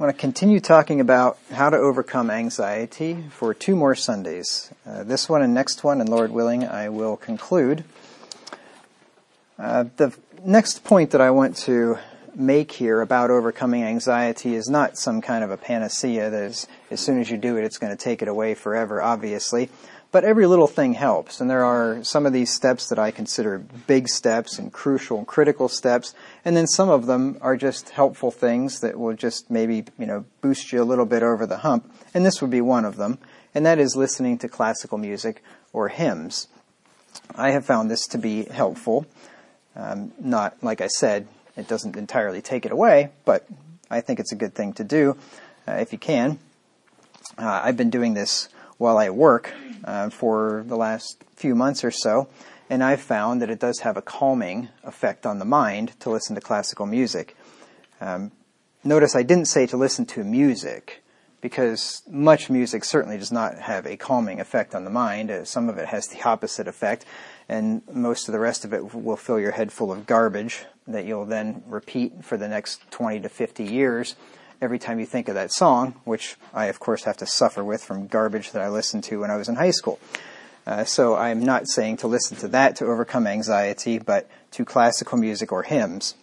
I want to continue talking about how to overcome anxiety for 2 more Sundays. This one and next one, and Lord willing, I will conclude. The next point that I want to make here about overcoming anxiety is not some kind of a panacea that is, as soon as you do it, it's going to take it away forever, obviously. But every little thing helps, and there are some of these steps that I consider big steps and crucial and critical steps, and then some of them are just helpful things that will just maybe, boost you a little bit over the hump, and this would be one of them, and that is listening to classical music or hymns. I have found this to be helpful. Not, like I said, it doesn't entirely take it away, but I think it's a good thing to do if you can. I've been doing this while I work for the last few months or so, and I've found that it does have a calming effect on the mind to listen to classical music. Notice I didn't say to listen to music, because much music certainly does not have a calming effect on the mind. Some of it has the opposite effect, and most of the rest of it will fill your head full of garbage that you'll then repeat for the next 20 to 50 years. Every time you think of that song, which I, of course, have to suffer with from garbage that I listened to when I was in high school. So I'm not saying to listen to that to overcome anxiety, but to classical music or hymns.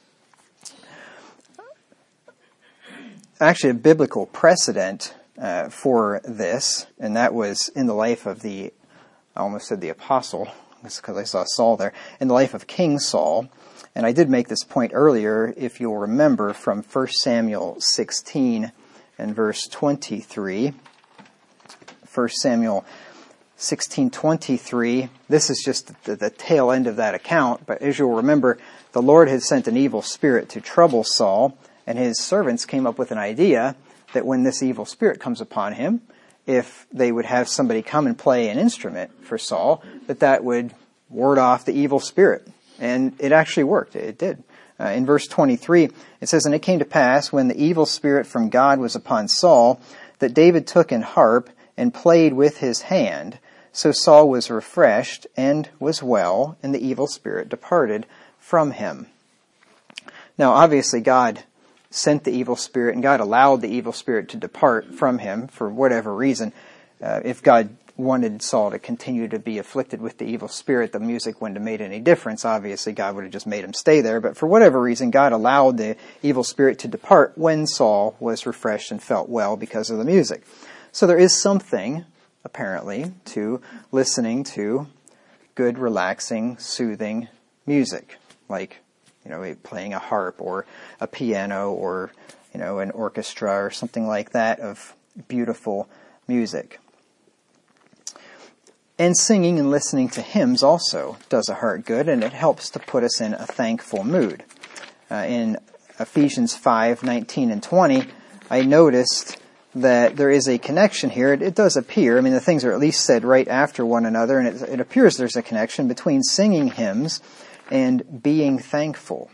Actually, a biblical precedent for this, and that was in the life of I almost said the apostle, that's because I saw Saul there, in the life of King Saul. And I did make this point earlier, if you'll remember, from 1 Samuel 16 and verse 23. 1 Samuel 16:23. This is just the tail end of that account, but as you'll remember, the Lord had sent an evil spirit to trouble Saul, and his servants came up with an idea that when this evil spirit comes upon him, if they would have somebody come and play an instrument for Saul, that would ward off the evil spirit. And it actually worked. It did. In verse 23, it says, "And it came to pass, when the evil spirit from God was upon Saul, that David took an harp and played with his hand. So Saul was refreshed and was well, and the evil spirit departed from him." Now, obviously, God sent the evil spirit, and God allowed the evil spirit to depart from him for whatever reason. If God wanted Saul to continue to be afflicted with the evil spirit, the music wouldn't have made any difference. Obviously, God would have just made him stay there. But for whatever reason, God allowed the evil spirit to depart when Saul was refreshed and felt well because of the music. So there is something, apparently, to listening to good, relaxing, soothing music, like, playing a harp or a piano or, an orchestra or something like that of beautiful music. And singing and listening to hymns also does a heart good, and it helps to put us in a thankful mood. In Ephesians 5:19 and 20, I noticed that there is a connection here. It does appear, the things are at least said right after one another, and it appears there's a connection between singing hymns and being thankful.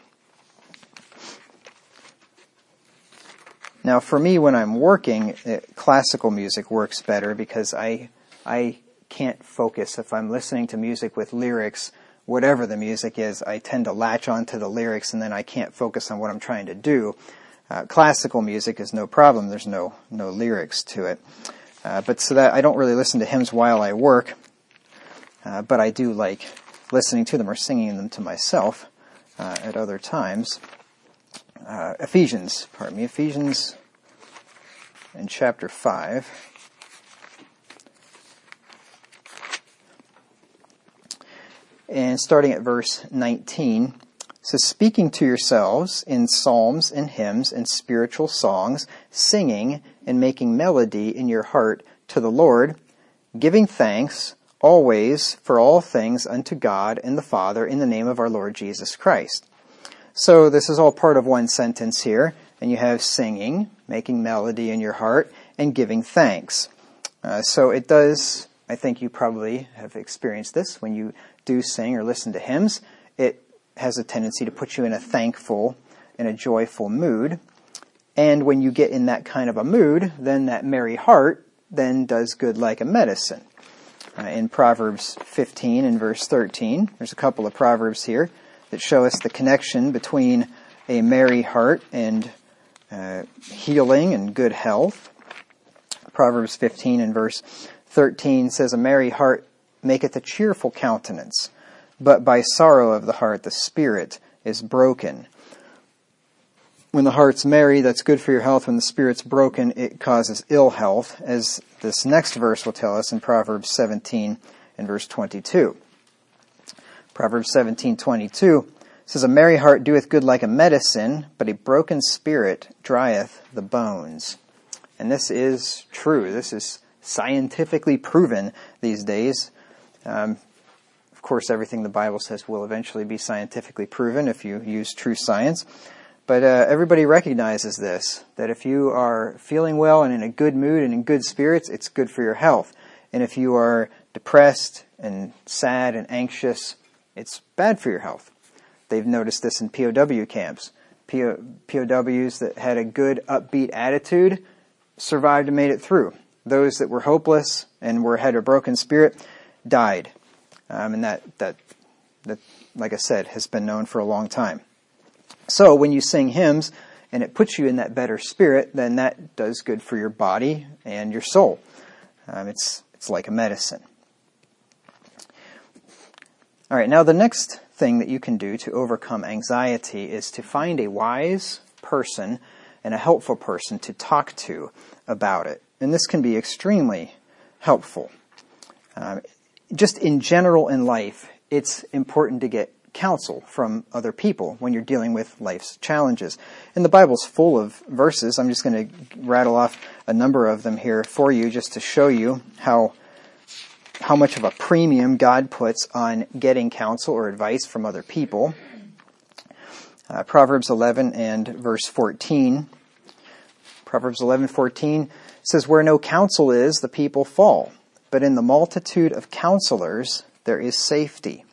Now, for me, when I'm working, classical music works better because I can't focus. If I'm listening to music with lyrics, whatever the music is, I tend to latch onto the lyrics and then I can't focus on what I'm trying to do. Classical music is no problem. There's no lyrics to it. But so that I don't really listen to hymns while I work, but I do like listening to them or singing them to myself at other times. Ephesians in chapter 5. And starting at verse 19, it says, "Speaking to yourselves in psalms and hymns and spiritual songs, singing and making melody in your heart to the Lord, giving thanks always for all things unto God and the Father in the name of our Lord Jesus Christ." So this is all part of one sentence here, and you have singing, making melody in your heart, and giving thanks. So it does, I think you probably have experienced this when you do sing or listen to hymns. It has a tendency to put you in a thankful and a joyful mood. And when you get in that kind of a mood, then that merry heart then does good like a medicine. In Proverbs 15 and verse 13, there's a couple of proverbs here that show us the connection between a merry heart and healing and good health. Proverbs 15 and verse 13 says, "A merry heart maketh a cheerful countenance, but by sorrow of the heart the spirit is broken." When the heart's merry, that's good for your health. When the spirit's broken, it causes ill health, as this next verse will tell us in Proverbs 17 and verse 22. Proverbs 17:22 says, "A merry heart doeth good like a medicine, but a broken spirit drieth the bones." And this is true. This is scientifically proven these days. Of course, everything the Bible says will eventually be scientifically proven if you use true science. But everybody recognizes this, that if you are feeling well and in a good mood and in good spirits, it's good for your health. And if you are depressed and sad and anxious, it's bad for your health. They've noticed this in POW camps. POWs that had a good upbeat attitude survived and made it through. Those that were hopeless and had a broken spirit died. And that, like I said, has been known for a long time. So when you sing hymns and it puts you in that better spirit, then that does good for your body and your soul. It's like a medicine. All right, now the next thing that you can do to overcome anxiety is to find a wise person and a helpful person to talk to about it. And this can be extremely helpful. Just in general in life, it's important to get counsel from other people when you're dealing with life's challenges. And the Bible's full of verses. I'm just going to rattle off a number of them here for you just to show you how much of a premium God puts on getting counsel or advice from other people. Proverbs 11 and verse 14. Proverbs 11:14 says, "Where no counsel is, the people fall, but in the multitude of counselors there is safety."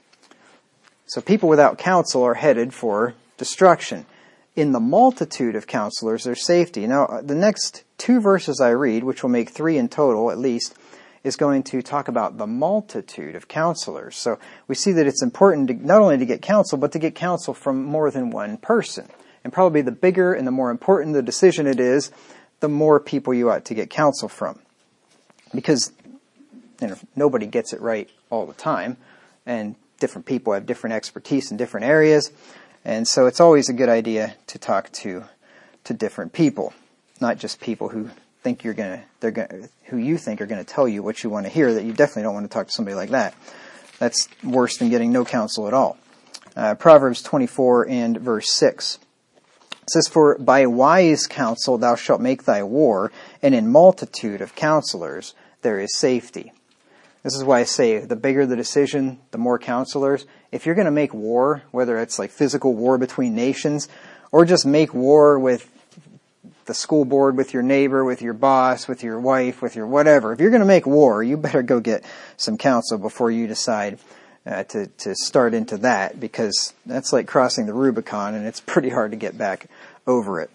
So people without counsel are headed for destruction. In the multitude of counselors, there's safety. Now, the next two verses I read, which will make 3 in total at least, is going to talk about the multitude of counselors. So we see that it's important to, not only to get counsel, but to get counsel from more than one person. And probably the bigger and the more important the decision it is, the more people you ought to get counsel from. Because nobody gets it right all the time, and different people have different expertise in different areas, and so it's always a good idea to talk to different people, not just people who think who you think are going to tell you what you want to hear. That you definitely don't want to talk to somebody like that. That's worse than getting no counsel at all. Proverbs 24 and verse 6 says, "For by wise counsel thou shalt make thy war, and in multitude of counselors there is safety." This is why I say the bigger the decision, the more counselors. If you're going to make war, whether it's like physical war between nations, or just make war with the school board, with your neighbor, with your boss, with your wife, with your whatever. If you're going to make war, you better go get some counsel before you decide to start into that, because that's like crossing the Rubicon, and it's pretty hard to get back over it.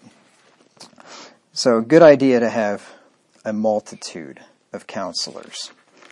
So good idea to have a multitude of counselors.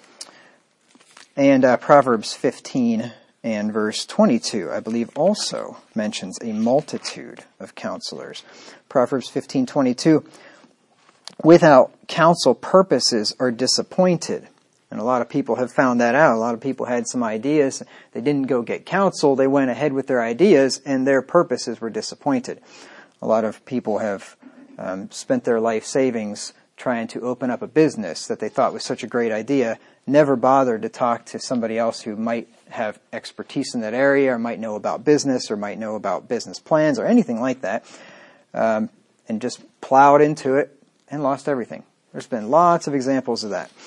And Proverbs 15 and verse 22, I believe, also mentions a multitude of counselors. Proverbs 15:22, "Without counsel, purposes are disappointed." And a lot of people have found that out. A lot of people had some ideas. They didn't go get counsel. They went ahead with their ideas, and their purposes were disappointed. A lot of people have spent their life savings trying to open up a business that they thought was such a great idea, never bothered to talk to somebody else who might have expertise in that area, or might know about business, or might know about business plans, or anything like that, and just plowed into it and lost everything. There's been lots of examples of that.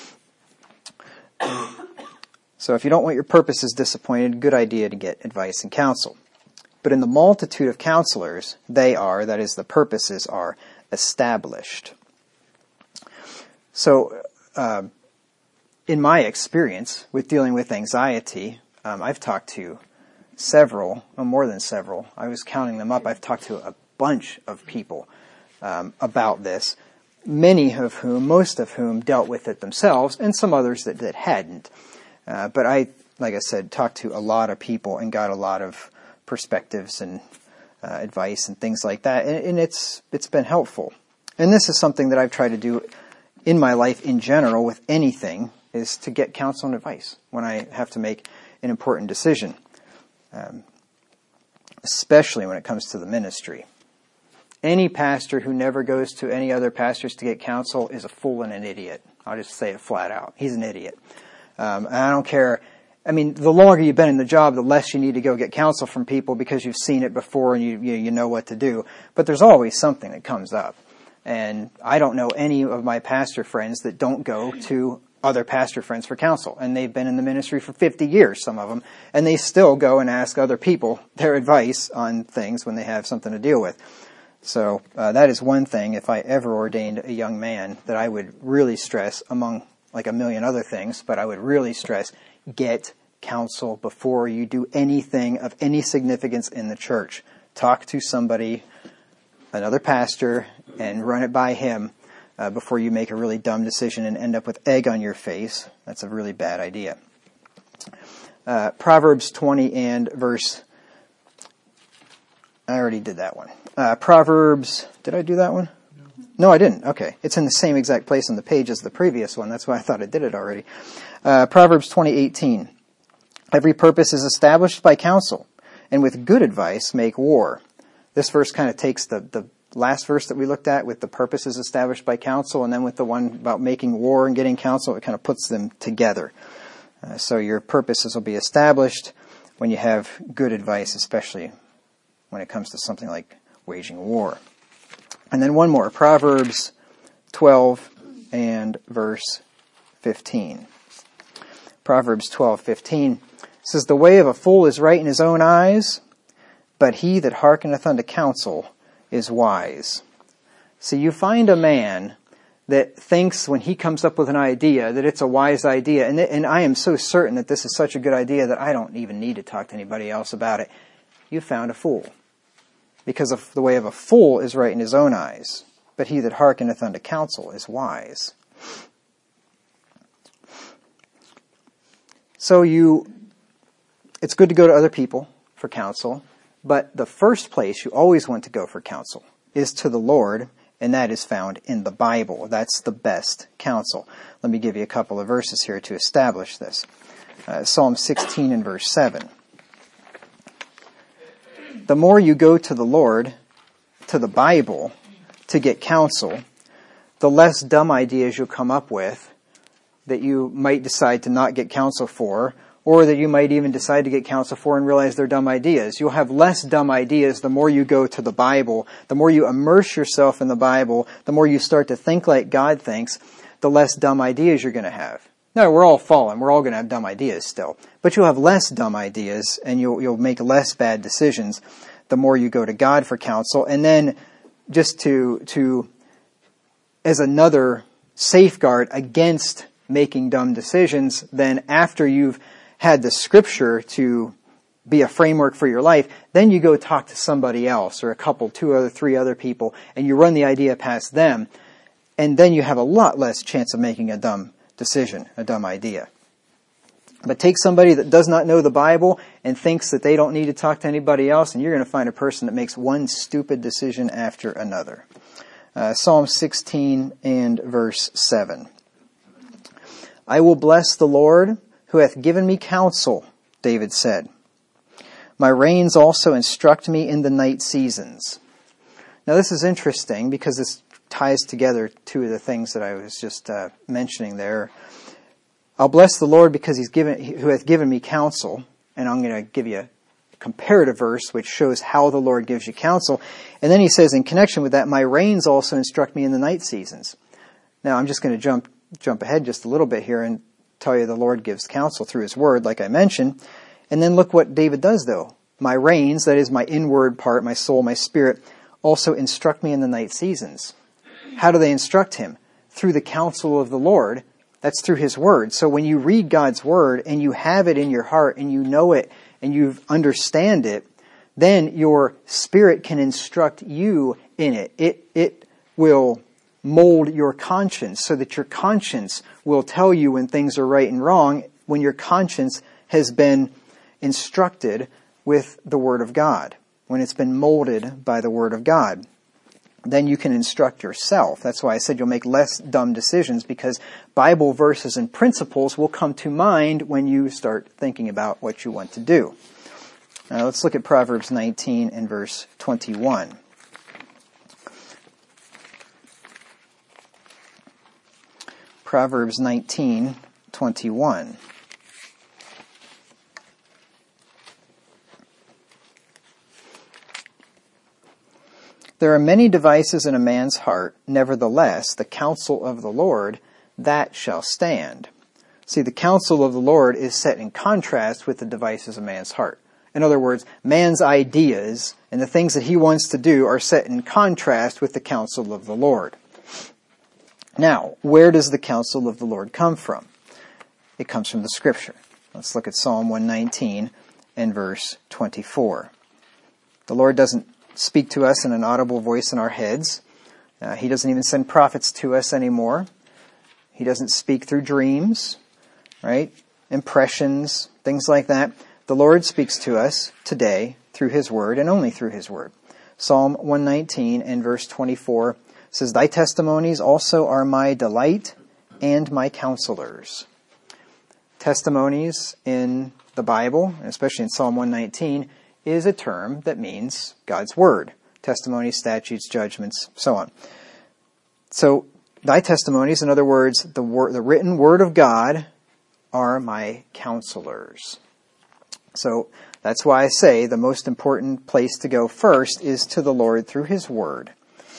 So if you don't want your purposes disappointed, good idea to get advice and counsel. But in the multitude of counselors, that is, the purposes are established. So, in my experience with dealing with anxiety, I've talked to more than several. I was counting them up. I've talked to a bunch of people about this, most of whom dealt with it themselves, and some others that hadn't. But like I said, talked to a lot of people and got a lot of perspectives and advice and things like that. And it's been helpful. And this is something that I've tried to do in my life in general with anything, is to get counsel and advice when I have to make an important decision, especially when it comes to the ministry. Any pastor who never goes to any other pastors to get counsel is a fool and an idiot. I'll just say it flat out. He's an idiot. And I don't care. I mean, the longer you've been in the job, the less you need to go get counsel from people because you've seen it before and you know what to do. But there's always something that comes up. And I don't know any of my pastor friends that don't go to other pastor friends for counsel. And they've been in the ministry for 50 years, some of them. And they still go and ask other people their advice on things when they have something to deal with. So that is one thing, if I ever ordained a young man, that I would really stress, among like a million other things, but I would really stress, get counsel before you do anything of any significance in the church. Talk to somebody, another pastor, and run it by him before you make a really dumb decision and end up with egg on your face. That's a really bad idea. Proverbs 20 and verse... I already did that one. Proverbs... Did I do that one? No, I didn't. Okay. It's in the same exact place on the page as the previous one. That's why I thought I did it already. Proverbs 20:18. Every purpose is established by counsel, and with good advice make war. This verse kind of takes the last verse that we looked at with the purposes established by counsel, and then with the one about making war and getting counsel, it kind of puts them together. So your purposes will be established when you have good advice, especially when it comes to something like waging war. And then one more, Proverbs 12 and verse 15. Proverbs 12:15 says, "The way of a fool is right in his own eyes, but he that hearkeneth unto counsel is wise." So you find a man that thinks when he comes up with an idea that it's a wise idea, and I am so certain that this is such a good idea that I don't even need to talk to anybody else about it. You found a fool. Because the way of a fool is right in his own eyes, but he that hearkeneth unto counsel is wise. So it's good to go to other people for counsel, but the first place you always want to go for counsel is to the Lord, and that is found in the Bible. That's the best counsel. Let me give you a couple of verses here to establish this. Psalm 16 and verse 7. The more you go to the Lord, to the Bible, to get counsel, the less dumb ideas you'll come up with that you might decide to not get counsel for, or that you might even decide to get counsel for and realize they're dumb ideas. You'll have less dumb ideas the more you go to the Bible, the more you immerse yourself in the Bible, the more you start to think like God thinks, the less dumb ideas you're going to have. No, we're all fallen. We're all going to have dumb ideas still. But you'll have less dumb ideas, and you'll make less bad decisions the more you go to God for counsel. And then just to as another safeguard against making dumb decisions, then after you've had the Scripture to be a framework for your life, then you go talk to somebody else or a couple, 2 other, 3 other people, and you run the idea past them, and then you have a lot less chance of making a dumb decision, a dumb idea. But take somebody that does not know the Bible and thinks that they don't need to talk to anybody else, and you're going to find a person that makes one stupid decision after another. Psalm 16 and verse 7. "I will bless the Lord who hath given me counsel," David said. "My reins also instruct me in the night seasons." Now this is interesting because this ties together 2 of the things that I was just mentioning there. I'll bless the Lord because who hath given me counsel. And I'm going to give you a comparative verse which shows how the Lord gives you counsel. And then he says in connection with that, "My reins also instruct me in the night seasons." Now I'm just going to jump ahead just a little bit here and tell you the Lord gives counsel through his word, like I mentioned. And then look what David does though. "My reins," that is my inward part, my soul, my spirit, "also instruct me in the night seasons." How do they instruct him? Through the counsel of the Lord. That's through his word. So when you read God's word and you have it in your heart and you know it and you understand it, then your spirit can instruct you in it. It will mold your conscience so that your conscience will tell you when things are right and wrong, when your conscience has been instructed with the Word of God. when it's been molded by the Word of God. Then you can instruct yourself. That's why I said you'll make less dumb decisions, because Bible verses and principles will come to mind when you start thinking about what you want to do. Now let's look at Proverbs 19 and verse 21. Proverbs 19:21. There are many devices in a man's heart, nevertheless, the counsel of the Lord, that shall stand. See, the counsel of the Lord is set in contrast with the devices of man's heart. In other words, man's ideas and the things that he wants to do are set in contrast with the counsel of the Lord. Now, where does the counsel of the Lord come from? It comes from the Scripture. Let's look at Psalm 119 and verse 24. The Lord doesn't speak to us in an audible voice in our heads. He doesn't even send prophets to us anymore. He doesn't speak through dreams, right? Impressions, things like that. The Lord speaks to us today through His Word and only through His Word. Psalm 119 and verse 24 says, Thy testimonies also are my delight and my counselors. Testimonies in the Bible, especially in Psalm 119, is a term that means God's Word. Testimonies, statutes, judgments, so on. So, thy testimonies, in other words, the written Word of God, are my counselors. So, that's why I say the most important place to go first is to the Lord through His Word.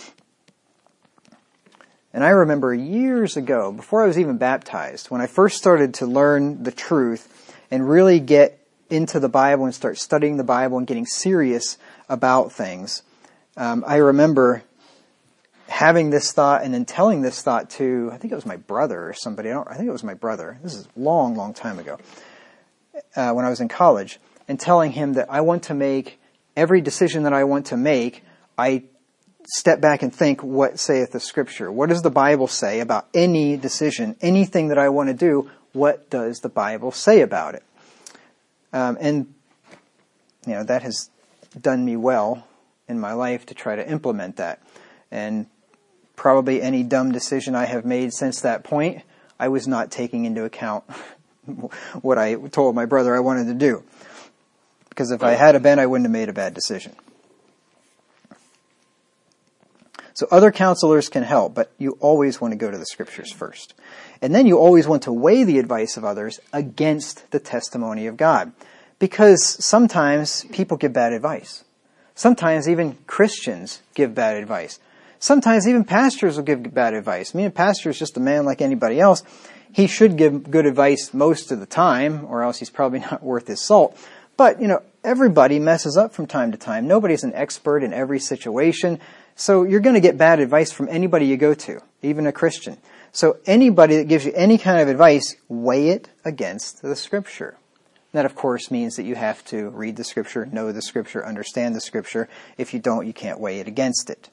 And I remember years ago, before I was even baptized, when I first started to learn the truth and really get into the Bible and start studying the Bible and getting serious about things, I remember having this thought and then telling this thought to, I think it was my brother or somebody. I think it was my brother. This is a long, long time ago, when I was in college, and telling him that I want to make every decision that I want to make, I step back and think, what saith the Scripture? What does the Bible say about any decision, anything that I want to do? What does the Bible say about it? And, that has done me well in my life to try to implement that. And probably any dumb decision I have made since that point, I was not taking into account what I told my brother I wanted to do. Because if I had been, I wouldn't have made a bad decision. So other counselors can help, but you always want to go to the Scriptures first. And then you always want to weigh the advice of others against the testimony of God. Because sometimes people give bad advice. Sometimes even Christians give bad advice. Sometimes even pastors will give bad advice. I mean, a pastor is just a man like anybody else. He should give good advice most of the time, or else he's probably not worth his salt. But, everybody messes up from time to time. Nobody's an expert in every situation. So you're going to get bad advice from anybody you go to, even a Christian. So anybody that gives you any kind of advice, weigh it against the Scripture. That, of course, means that you have to read the Scripture, know the Scripture, understand the Scripture. If you don't, you can't weigh it against it.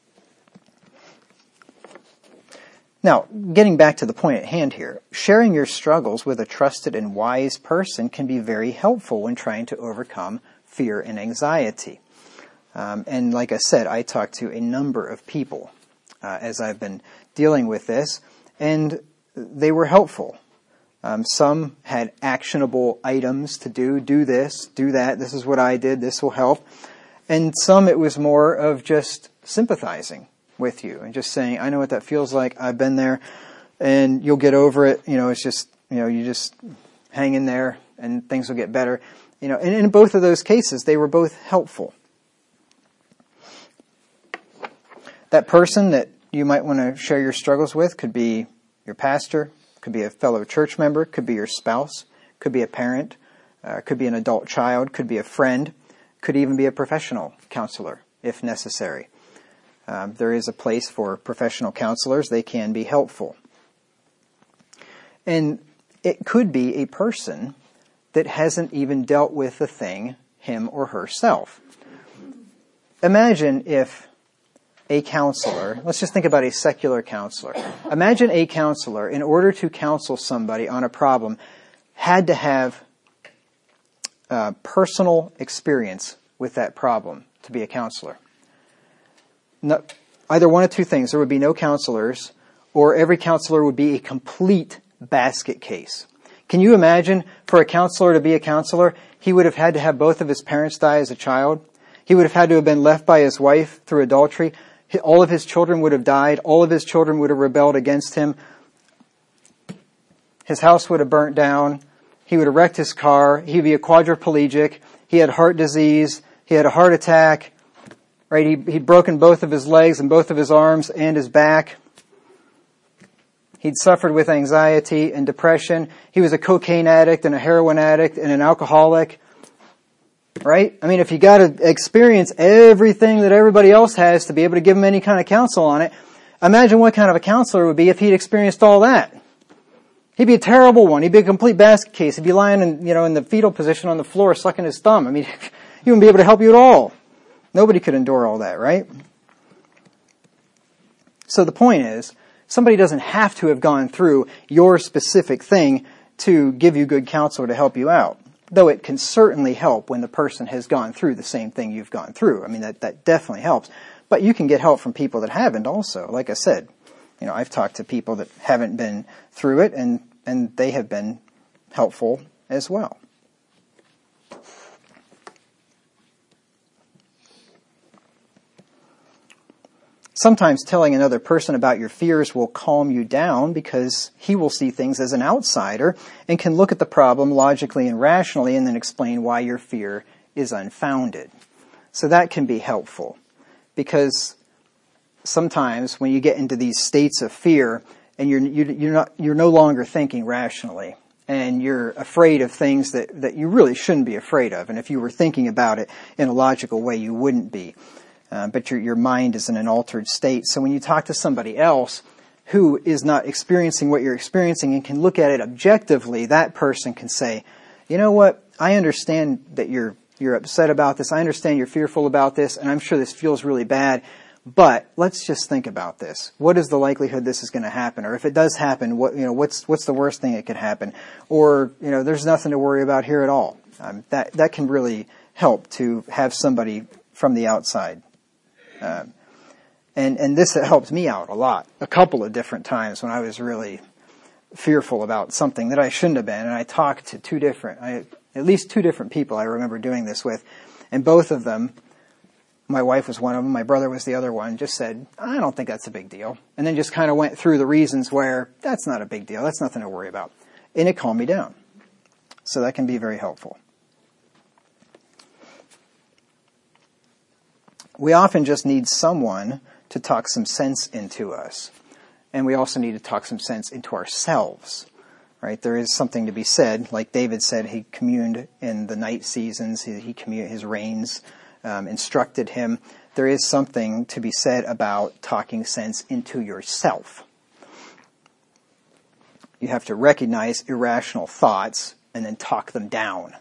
Now, getting back to the point at hand here, sharing your struggles with a trusted and wise person can be very helpful when trying to overcome fear and anxiety. And like I said, I talked to a number of people as I've been dealing with this, and they were helpful. Some had actionable items to do this, do that, this is what I did, this will help. And some it was more of just sympathizing with you and just saying, I know what that feels like, I've been there, and you'll get over it. It's just, you just hang in there and things will get better. And in both of those cases, they were both helpful. That person that you might want to share your struggles with could be your pastor, could be a fellow church member, could be your spouse, could be a parent, could be an adult child, could be a friend, could even be a professional counselor if necessary. There is a place for professional counselors. They can be helpful. And it could be a person that hasn't even dealt with the thing, him or herself. Imagine if a counselor, let's just think about a secular counselor. Imagine a counselor, in order to counsel somebody on a problem, had to have personal experience with that problem. to be a counselor. No, either one of two things. There would be no counselors, or every counselor would be a complete basket case. Can you imagine for a counselor to be a counselor, he would have had to have both of his parents die as a child. He would have had to have been left by his wife through adultery. All of his children would have died. All of his children would have rebelled against him. His house would have burnt down. He would have wrecked his car. He would be a quadriplegic. He had heart disease. He had a heart attack. Right? He'd broken both of his legs and both of his arms and his back. He'd suffered with anxiety and depression. He was a cocaine addict and a heroin addict and an alcoholic. Right? I mean, if you got to experience everything that everybody else has to be able to give him any kind of counsel on it, imagine what kind of a counselor it would be if he'd experienced all that. He'd be a terrible one. He'd be a complete basket case. He'd be lying in the fetal position on the floor, sucking his thumb. I mean, he wouldn't be able to help you at all. Nobody could endure all that, right? So the point is, somebody doesn't have to have gone through your specific thing to give you good counsel or to help you out. Though it can certainly help when the person has gone through the same thing you've gone through. I mean, that definitely helps. But you can get help from people that haven't also. Like I said, I've talked to people that haven't been through it, and they have been helpful as well. Sometimes telling another person about your fears will calm you down because he will see things as an outsider and can look at the problem logically and rationally and then explain why your fear is unfounded. So that can be helpful because sometimes when you get into these states of fear and you're no longer thinking rationally and you're afraid of things that you really shouldn't be afraid of, and if you were thinking about it in a logical way, you wouldn't be. But your mind is in an altered state. So when you talk to somebody else who is not experiencing what you're experiencing and can look at it objectively, that person can say, you know what, I understand that you're upset about this. I understand you're fearful about this, and I'm sure this feels really bad. But let's just think about this. What is the likelihood this is going to happen? Or if it does happen, what's the worst thing that could happen? Or, there's nothing to worry about here at all. That can really help to have somebody from the outside. And this helped me out a lot, a couple of different times when I was really fearful about something that I shouldn't have been. And I talked to at least two different people I remember doing this with. And both of them, my wife was one of them, my brother was the other one, just said, I don't think that's a big deal. And then just kind of went through the reasons where that's not a big deal. That's nothing to worry about. And it calmed me down. So that can be very helpful. We often just need someone to talk some sense into us. And we also need to talk some sense into ourselves. Right? There is something to be said. Like David said, he communed in the night seasons. His reigns instructed him. There is something to be said about talking sense into yourself. You have to recognize irrational thoughts and then talk them down.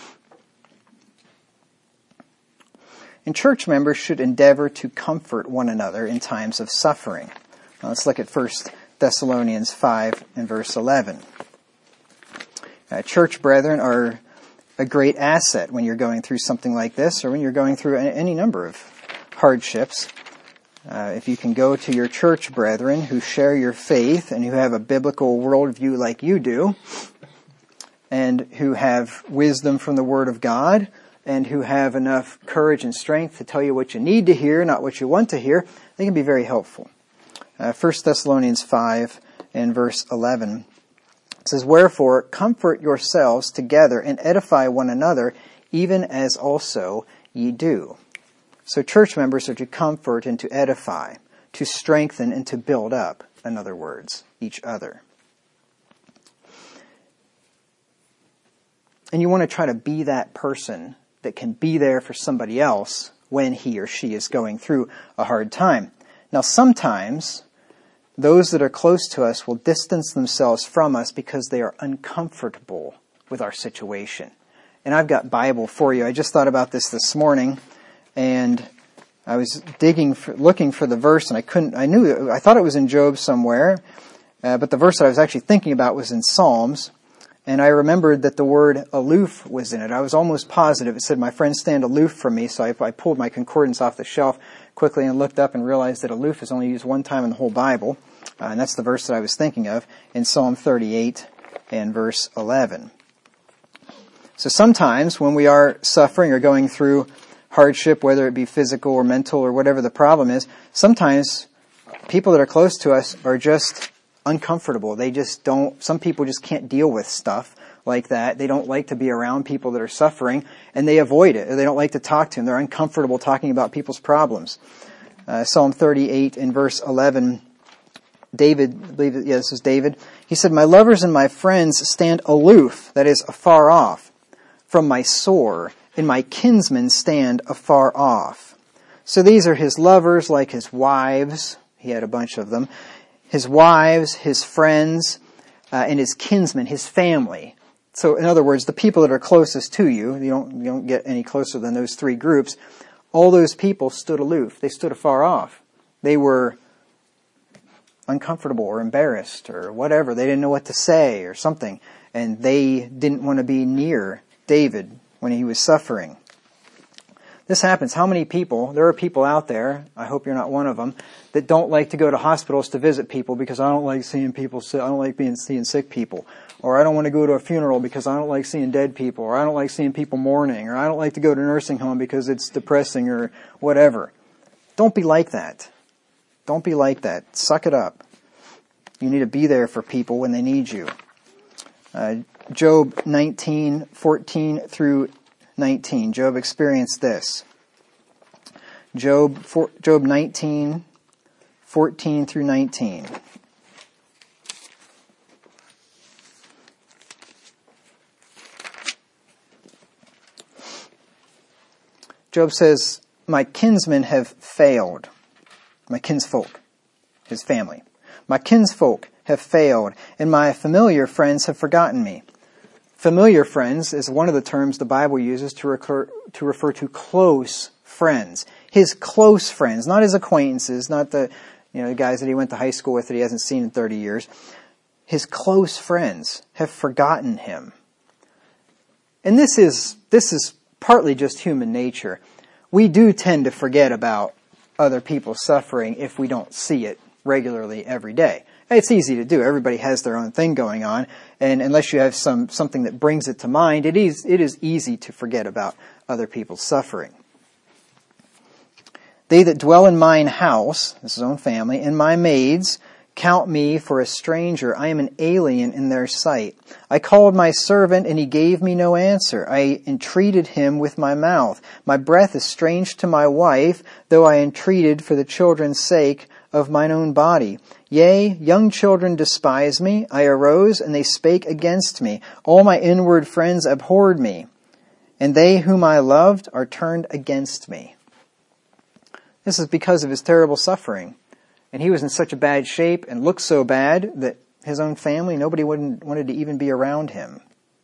And church members should endeavor to comfort one another in times of suffering. Now let's look at 1 Thessalonians 5 and verse 11. Church brethren are a great asset when you're going through something like this or when you're going through any number of hardships. If you can go to your church brethren who share your faith and who have a biblical worldview like you do and who have wisdom from the Word of God, and who have enough courage and strength to tell you what you need to hear, not what you want to hear, they can be very helpful. 1 Thessalonians 5 and verse 11 says, Wherefore comfort yourselves together and edify one another, even as also ye do. So church members are to comfort and to edify, to strengthen and to build up, in other words, each other. And you want to try to be that person that can be there for somebody else when he or she is going through a hard time. Now, sometimes those that are close to us will distance themselves from us because they are uncomfortable with our situation. And I've got Bible for you. I just thought about this morning, and I was looking for the verse, and I thought it was in Job somewhere, but the verse that I was actually thinking about was in Psalms. And I remembered that the word aloof was in it. I was almost positive. It said, my friends stand aloof from me. So I pulled my concordance off the shelf quickly and looked up and realized that aloof is only used one time in the whole Bible. And that's the verse that I was thinking of in Psalm 38 and verse 11. So sometimes when we are suffering or going through hardship, whether it be physical or mental or whatever the problem is, sometimes people that are close to us are just uncomfortable. Some people just can't deal with stuff like that. They don't like to be around people that are suffering, and they avoid it. Or they don't like to talk to them. They're uncomfortable talking about people's problems. Psalm 38 and verse 11, this is David. He said, my lovers and my friends stand aloof, that is, afar off, from my sore, and my kinsmen stand afar off. So these are his lovers, like his wives. He had a bunch of them. His wives, his friends, and his kinsmen, his family. So in other words, the people that are closest to you, you don't get any closer than those three groups, all those people stood aloof. They stood afar off. They were uncomfortable or embarrassed or whatever. They didn't know what to say or something. And they didn't want to be near David when he was suffering. This happens. How many people, there are people out there, I hope you're not one of them, that don't like to go to hospitals to visit people because I don't like seeing people sick, I don't like seeing sick people. Or I don't want to go to a funeral because I don't like seeing dead people. Or I don't like seeing people mourning. Or I don't like to go to a nursing home because it's depressing or whatever. Don't be like that. Don't be like that. Suck it up. You need to be there for people when they need you. Job 19:14 through 19. Job experienced this. Job 19:14 through 19. Job says, my kinsmen have failed. My kinsfolk, his family. My kinsfolk have failed, and my familiar friends have forgotten me. Familiar friends is one of the terms the Bible uses to refer to close friends. His close friends, not his acquaintances, not the guys that he went to high school with that he hasn't seen in 30 years. His close friends have forgotten him. And this is partly just human nature. We do tend to forget about other people's suffering if we don't see it regularly every day. It's easy to do. Everybody has their own thing going on, and unless you have something that brings it to mind, it is easy to forget about other people's suffering. They that dwell in mine house, this is his own family, and my maids count me for a stranger. I am an alien in their sight. I called my servant, and he gave me no answer. I entreated him with my mouth. My breath is strange to my wife, though I entreated for the children's sake of mine own body. Yea, young children despise me. I arose, and they spake against me. All my inward friends abhorred me, and they whom I loved are turned against me. This is because of his terrible suffering. And he was in such a bad shape and looked so bad that his own family, nobody wanted to even be around him.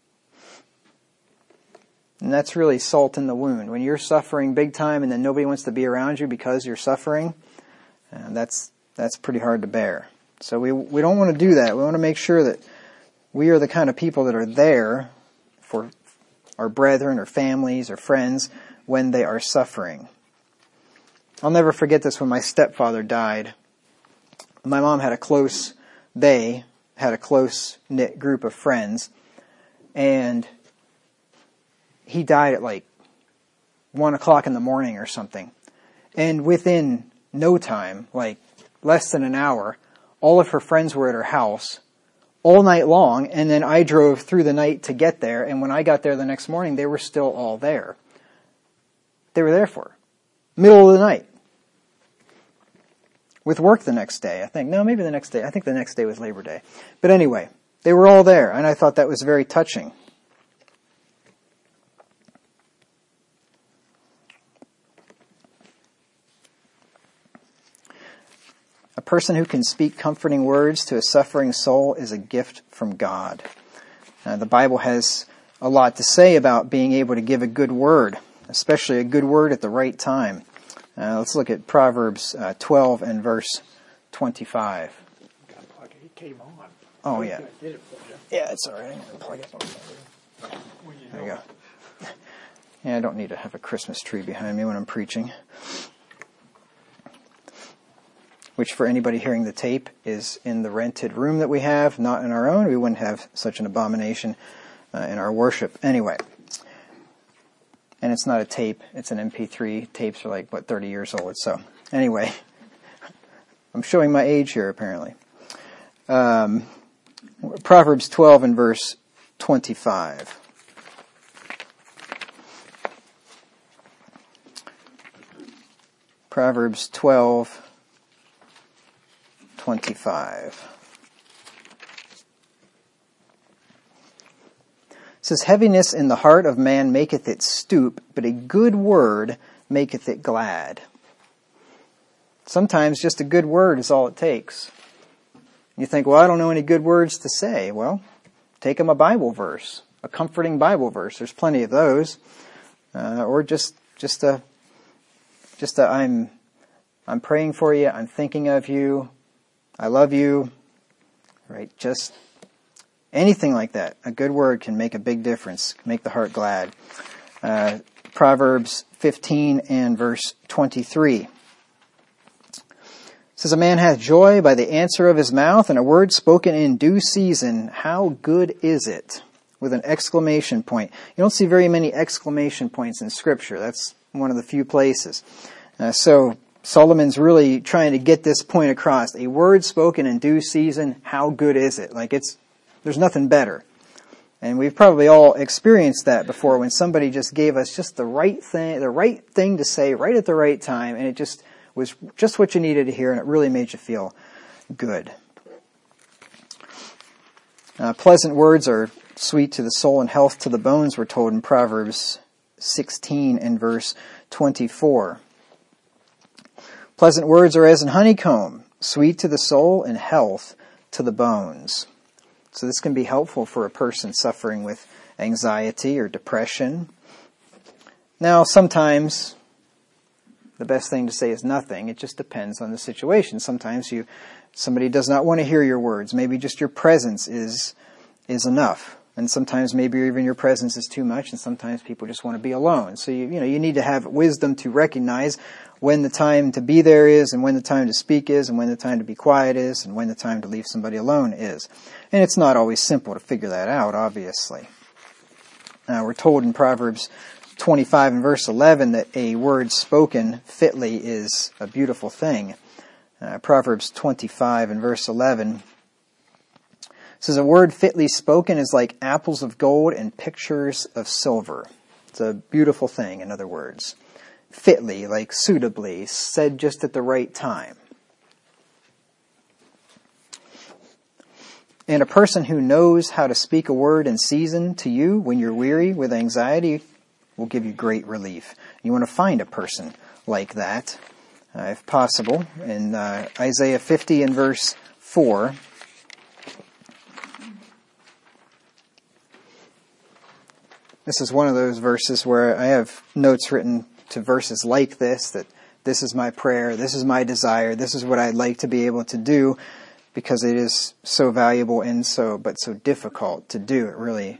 And that's really salt in the wound. When you're suffering big time and then nobody wants to be around you because you're suffering, that's pretty hard to bear. So we don't want to do that. We want to make sure that we are the kind of people that are there for our brethren or families or friends when they are suffering. I'll never forget this when my stepfather died. My mom had a close-knit group of friends, and he died at like 1 o'clock in the morning or something. And within no time, like less than an hour, all of her friends were at her house all night long, and then I drove through the night to get there, and when I got there the next morning, they were still all there. They were there for her. Middle of the night. With work the next day, I think. No, maybe the next day. I think the next day was Labor Day. But anyway, they were all there, and I thought that was very touching. A person who can speak comforting words to a suffering soul is a gift from God. The Bible has a lot to say about being able to give a good word, especially a good word at the right time. Let's look at Proverbs 12 and verse 25. He came on. Oh, yeah. Yeah, it's all right. I'm going to plug it. There you go. Yeah, I don't need to have a Christmas tree behind me when I'm preaching. Which, for anybody hearing the tape, is in the rented room that we have, not in our own. We wouldn't have such an abomination in our worship anyway. And it's not a tape, it's an MP3. Tapes are like, 30 years old. So, anyway, I'm showing my age here, apparently. Proverbs 12 and verse 25. Proverbs 12, 25. It says, heaviness in the heart of man maketh it stoop, but a good word maketh it glad. Sometimes just a good word is all it takes. You think, well, I don't know any good words to say. Well, take them a Bible verse, a comforting Bible verse. There's plenty of those. Or just I'm praying for you, I'm thinking of you, I love you, right? Just anything like that. A good word can make a big difference, make the heart glad. Proverbs 15 and verse 23. It says, a man hath joy by the answer of his mouth, and a word spoken in due season. How good is it? With an exclamation point. You don't see very many exclamation points in Scripture. That's one of the few places. So Solomon's really trying to get this point across. A word spoken in due season, how good is it? There's nothing better. And we've probably all experienced that before when somebody just gave us just the right thing to say right at the right time, and it just was just what you needed to hear, and it really made you feel good. Pleasant words are sweet to the soul and health to the bones, we're told in Proverbs 16 and verse 24. Pleasant words are as an honeycomb, sweet to the soul and health to the bones. So this can be helpful for a person suffering with anxiety or depression. Now, sometimes the best thing to say is nothing. It just depends on the situation. Sometimes somebody does not want to hear your words. Maybe just your presence is enough. And sometimes maybe even your presence is too much, and sometimes people just want to be alone. So you need to have wisdom to recognize when the time to be there is, and when the time to speak is, and when the time to be quiet is, and when the time to leave somebody alone is. And it's not always simple to figure that out, obviously. We're told in Proverbs 25 and verse 11 that a word spoken fitly is a beautiful thing. Proverbs 25 and verse 11 says, a word fitly spoken is like apples of gold and pictures of silver. It's a beautiful thing, in other words. Fitly, like suitably, said just at the right time. And a person who knows how to speak a word in season to you when you're weary with anxiety will give you great relief. You want to find a person like that, if possible. In Isaiah 50 and verse 4, this is one of those verses where I have notes written to verses like this, that this is my prayer, this is my desire, this is what I'd like to be able to do, because it is so valuable and so difficult to do. It really,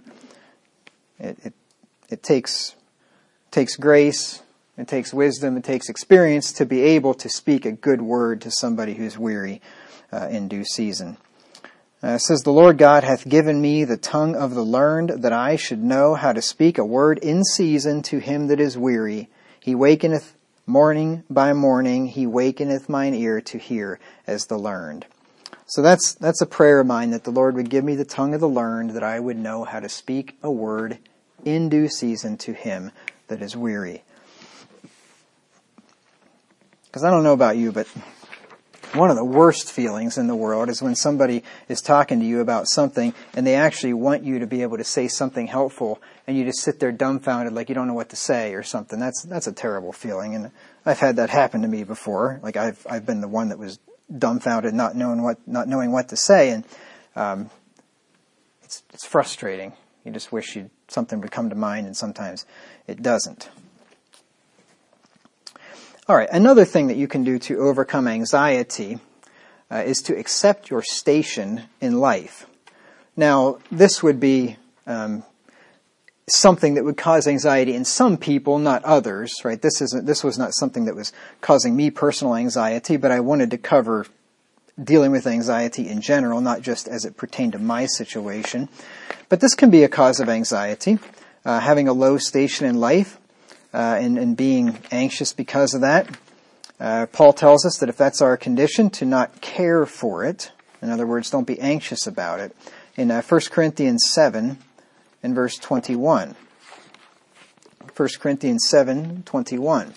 it takes grace, it takes wisdom, it takes experience to be able to speak a good word to somebody who's weary in due season. It says, the Lord God hath given me the tongue of the learned, that I should know how to speak a word in season to him that is weary. He wakeneth morning by morning, he wakeneth mine ear to hear as the learned. So that's a prayer of mine, that the Lord would give me the tongue of the learned, that I would know how to speak a word in due season to him that is weary. Because I don't know about you, but one of the worst feelings in the world is when somebody is talking to you about something and they actually want you to be able to say something helpful, and you just sit there dumbfounded like you don't know what to say or something. That's a terrible feeling, and I've had that happen to me before. Like I've been the one that was dumbfounded, not knowing what to say, and it's frustrating. You just wish something would come to mind, and sometimes it doesn't. All right, another thing that you can do to overcome anxiety is to accept your station in life. Now, this would be something that would cause anxiety in some people, not others, right? This was not something that was causing me personal anxiety, but I wanted to cover dealing with anxiety in general, not just as it pertained to my situation. But this can be a cause of anxiety, having a low station in life, and being anxious because of that. Paul tells us that if that's our condition, to not care for it. In other words, don't be anxious about it. In 1 Corinthians 7, in verse 21. 1 Corinthians 7:21.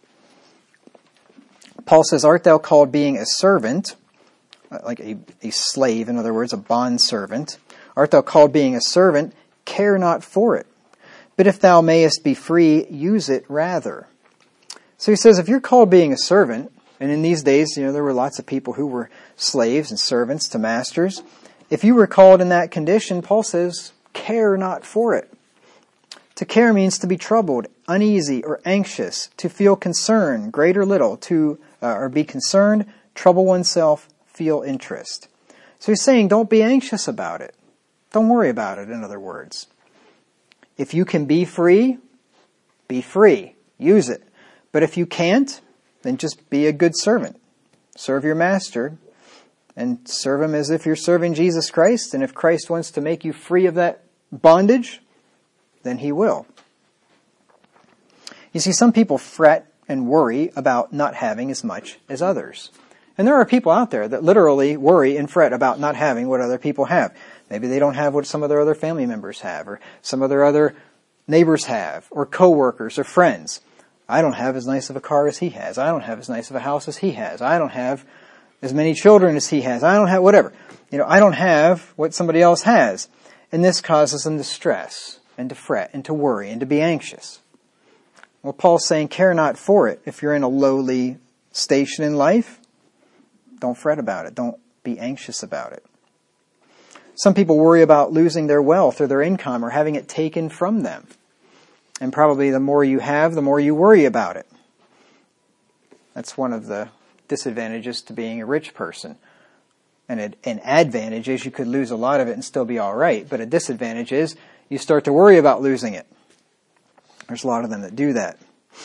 Paul says, "Art thou called being a servant," like a slave, in other words, a bondservant. "Art thou called being a servant? Care not for it. But if thou mayest be free, use it rather." So he says, if you're called being a servant, and in these days, there were lots of people who were slaves and servants to masters. If you were called in that condition, Paul says, care not for it. To care means to be troubled, uneasy, or anxious, to feel concern, great or little, or be concerned, trouble oneself, feel interest. So he's saying, don't be anxious about it. Don't worry about it, in other words. If you can be free, use it. But if you can't, then just be a good servant. Serve your master, and serve him as if you're serving Jesus Christ. And if Christ wants to make you free of that bondage, then he will. You see, some people fret and worry about not having as much as others. And there are people out there that literally worry and fret about not having what other people have. Maybe they don't have what some of their other family members have, or some of their other neighbors have, or coworkers or friends. I don't have as nice of a car as he has. I don't have as nice of a house as he has. I don't have as many children as he has. I don't have whatever. I don't have what somebody else has. And this causes them to stress and to fret and to worry and to be anxious. Well, Paul's saying, care not for it. If you're in a lowly station in life, don't fret about it. Don't be anxious about it. Some people worry about losing their wealth or their income or having it taken from them. And probably the more you have, the more you worry about it. That's one of the disadvantages to being a rich person. And an advantage is you could lose a lot of it and still be all right. But a disadvantage is you start to worry about losing it. There's a lot of them that do that.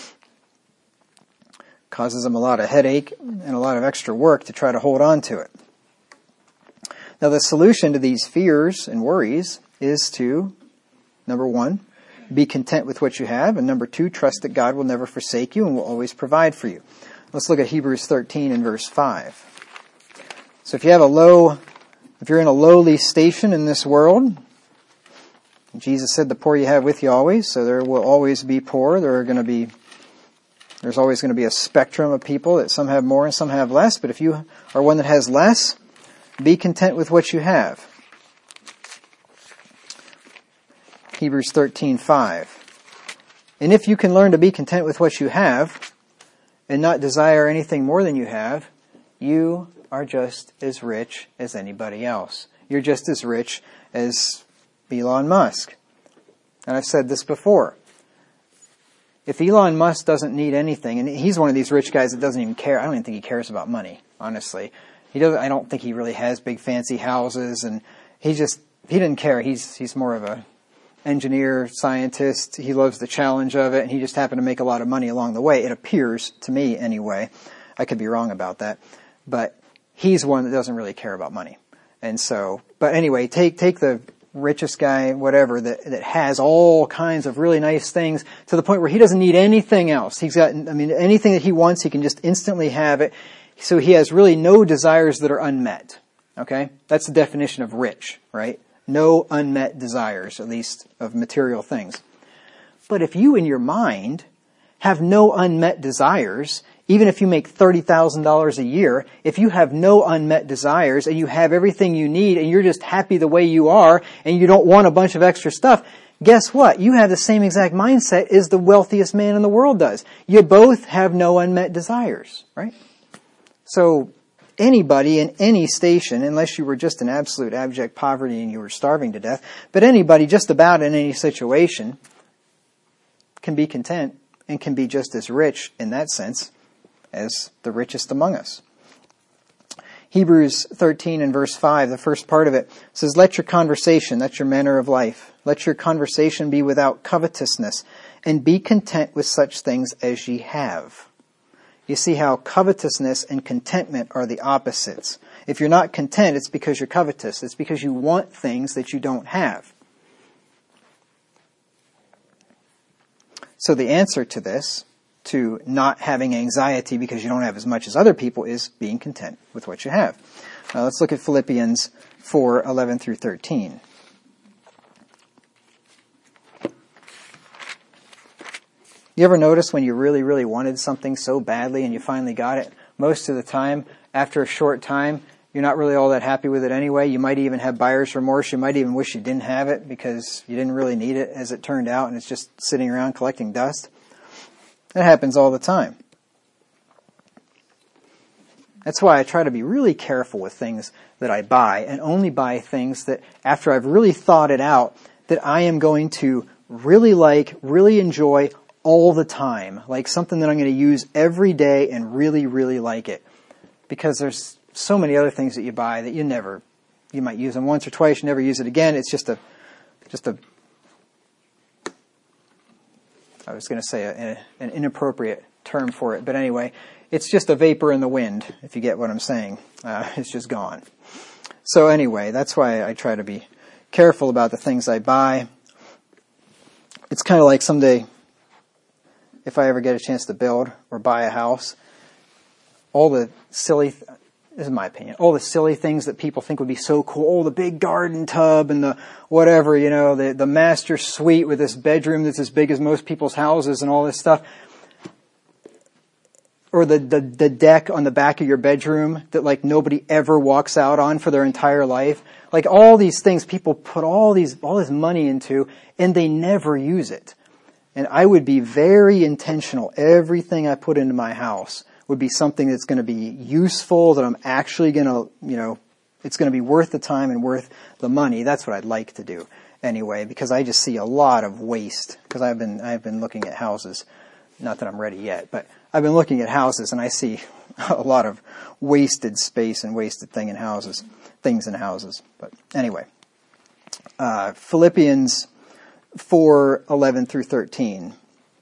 Causes them a lot of headache and a lot of extra work to try to hold on to it. Now the solution to these fears and worries is to, number one, be content with what you have, and number two, trust that God will never forsake you and will always provide for you. Let's look at Hebrews 13 and verse 5. So if you're in a lowly station in this world, Jesus said the poor you have with you always, so there will always be poor. There's always going to be a spectrum of people that some have more and some have less, but if you are one that has less, be content with what you have. Hebrews 13:5. And if you can learn to be content with what you have and not desire anything more than you have, you are just as rich as anybody else. You're just as rich as Elon Musk. And I've said this before. If Elon Musk doesn't need anything, and he's one of these rich guys that doesn't even care. I don't even think he cares about money, honestly. I don't think he really has big fancy houses, and he didn't care. He's more of a engineer, scientist. He loves the challenge of it, and he just happened to make a lot of money along the way. It appears to me anyway. I could be wrong about that. But he's one that doesn't really care about money. And so, but anyway, take the richest guy, whatever, that has all kinds of really nice things to the point where he doesn't need anything else. He's got, anything that he wants, he can just instantly have it. So he has really no desires that are unmet. Okay? That's the definition of rich, right? No unmet desires, at least of material things. But if you in your mind have no unmet desires, even if you make $30,000 a year, if you have no unmet desires and you have everything you need and you're just happy the way you are and you don't want a bunch of extra stuff, guess what? You have the same exact mindset as the wealthiest man in the world does. You both have no unmet desires, right? So anybody in any station, unless you were just in absolute abject poverty and you were starving to death, but anybody just about in any situation can be content and can be just as rich in that sense as the richest among us. Hebrews 13 and verse 5, the first part of it says, let your conversation, that's your manner of life, let your conversation be without covetousness, and be content with such things as ye have. You see how covetousness and contentment are the opposites. If you're not content, it's because you're covetous. It's because you want things that you don't have. So the answer to this, to not having anxiety because you don't have as much as other people, is being content with what you have. Now let's look at Philippians 4:11 through 13. You ever notice when you really, really wanted something so badly and you finally got it? Most of the time, after a short time, you're not really all that happy with it anyway. You might even have buyer's remorse. You might even wish you didn't have it because you didn't really need it as it turned out and it's just sitting around collecting dust. That happens all the time. That's why I try to be really careful with things that I buy and only buy things that after I've really thought it out that I am going to really like, really enjoy all the time. Like something that I'm going to use every day and really, really like it. Because there's so many other things that you buy that you might use them once or twice, you never use it again. It's just a I was going to say an inappropriate term for it, but anyway, it's just a vapor in the wind, if you get what I'm saying. It's just gone. So anyway, that's why I try to be careful about the things I buy. It's kind of like someday, if I ever get a chance to build or buy a house, all the silly, this is my opinion, all the silly things that people think would be so cool, oh, the big garden tub and the whatever, the master suite with this bedroom that's as big as most people's houses and all this stuff. Or the deck on the back of your bedroom that like nobody ever walks out on for their entire life. Like all these things people put all this money into and they never use it. And I would be very intentional. Everything I put into my house would be something that's going to be useful, that I'm actually going to, it's going to be worth the time and worth the money. That's what I'd like to do anyway, because I just see a lot of waste. Because I've been looking at houses, not that I'm ready yet, but I've been looking at houses and I see a lot of wasted space and wasted things in houses. But anyway, Philippians 4:11 through 13.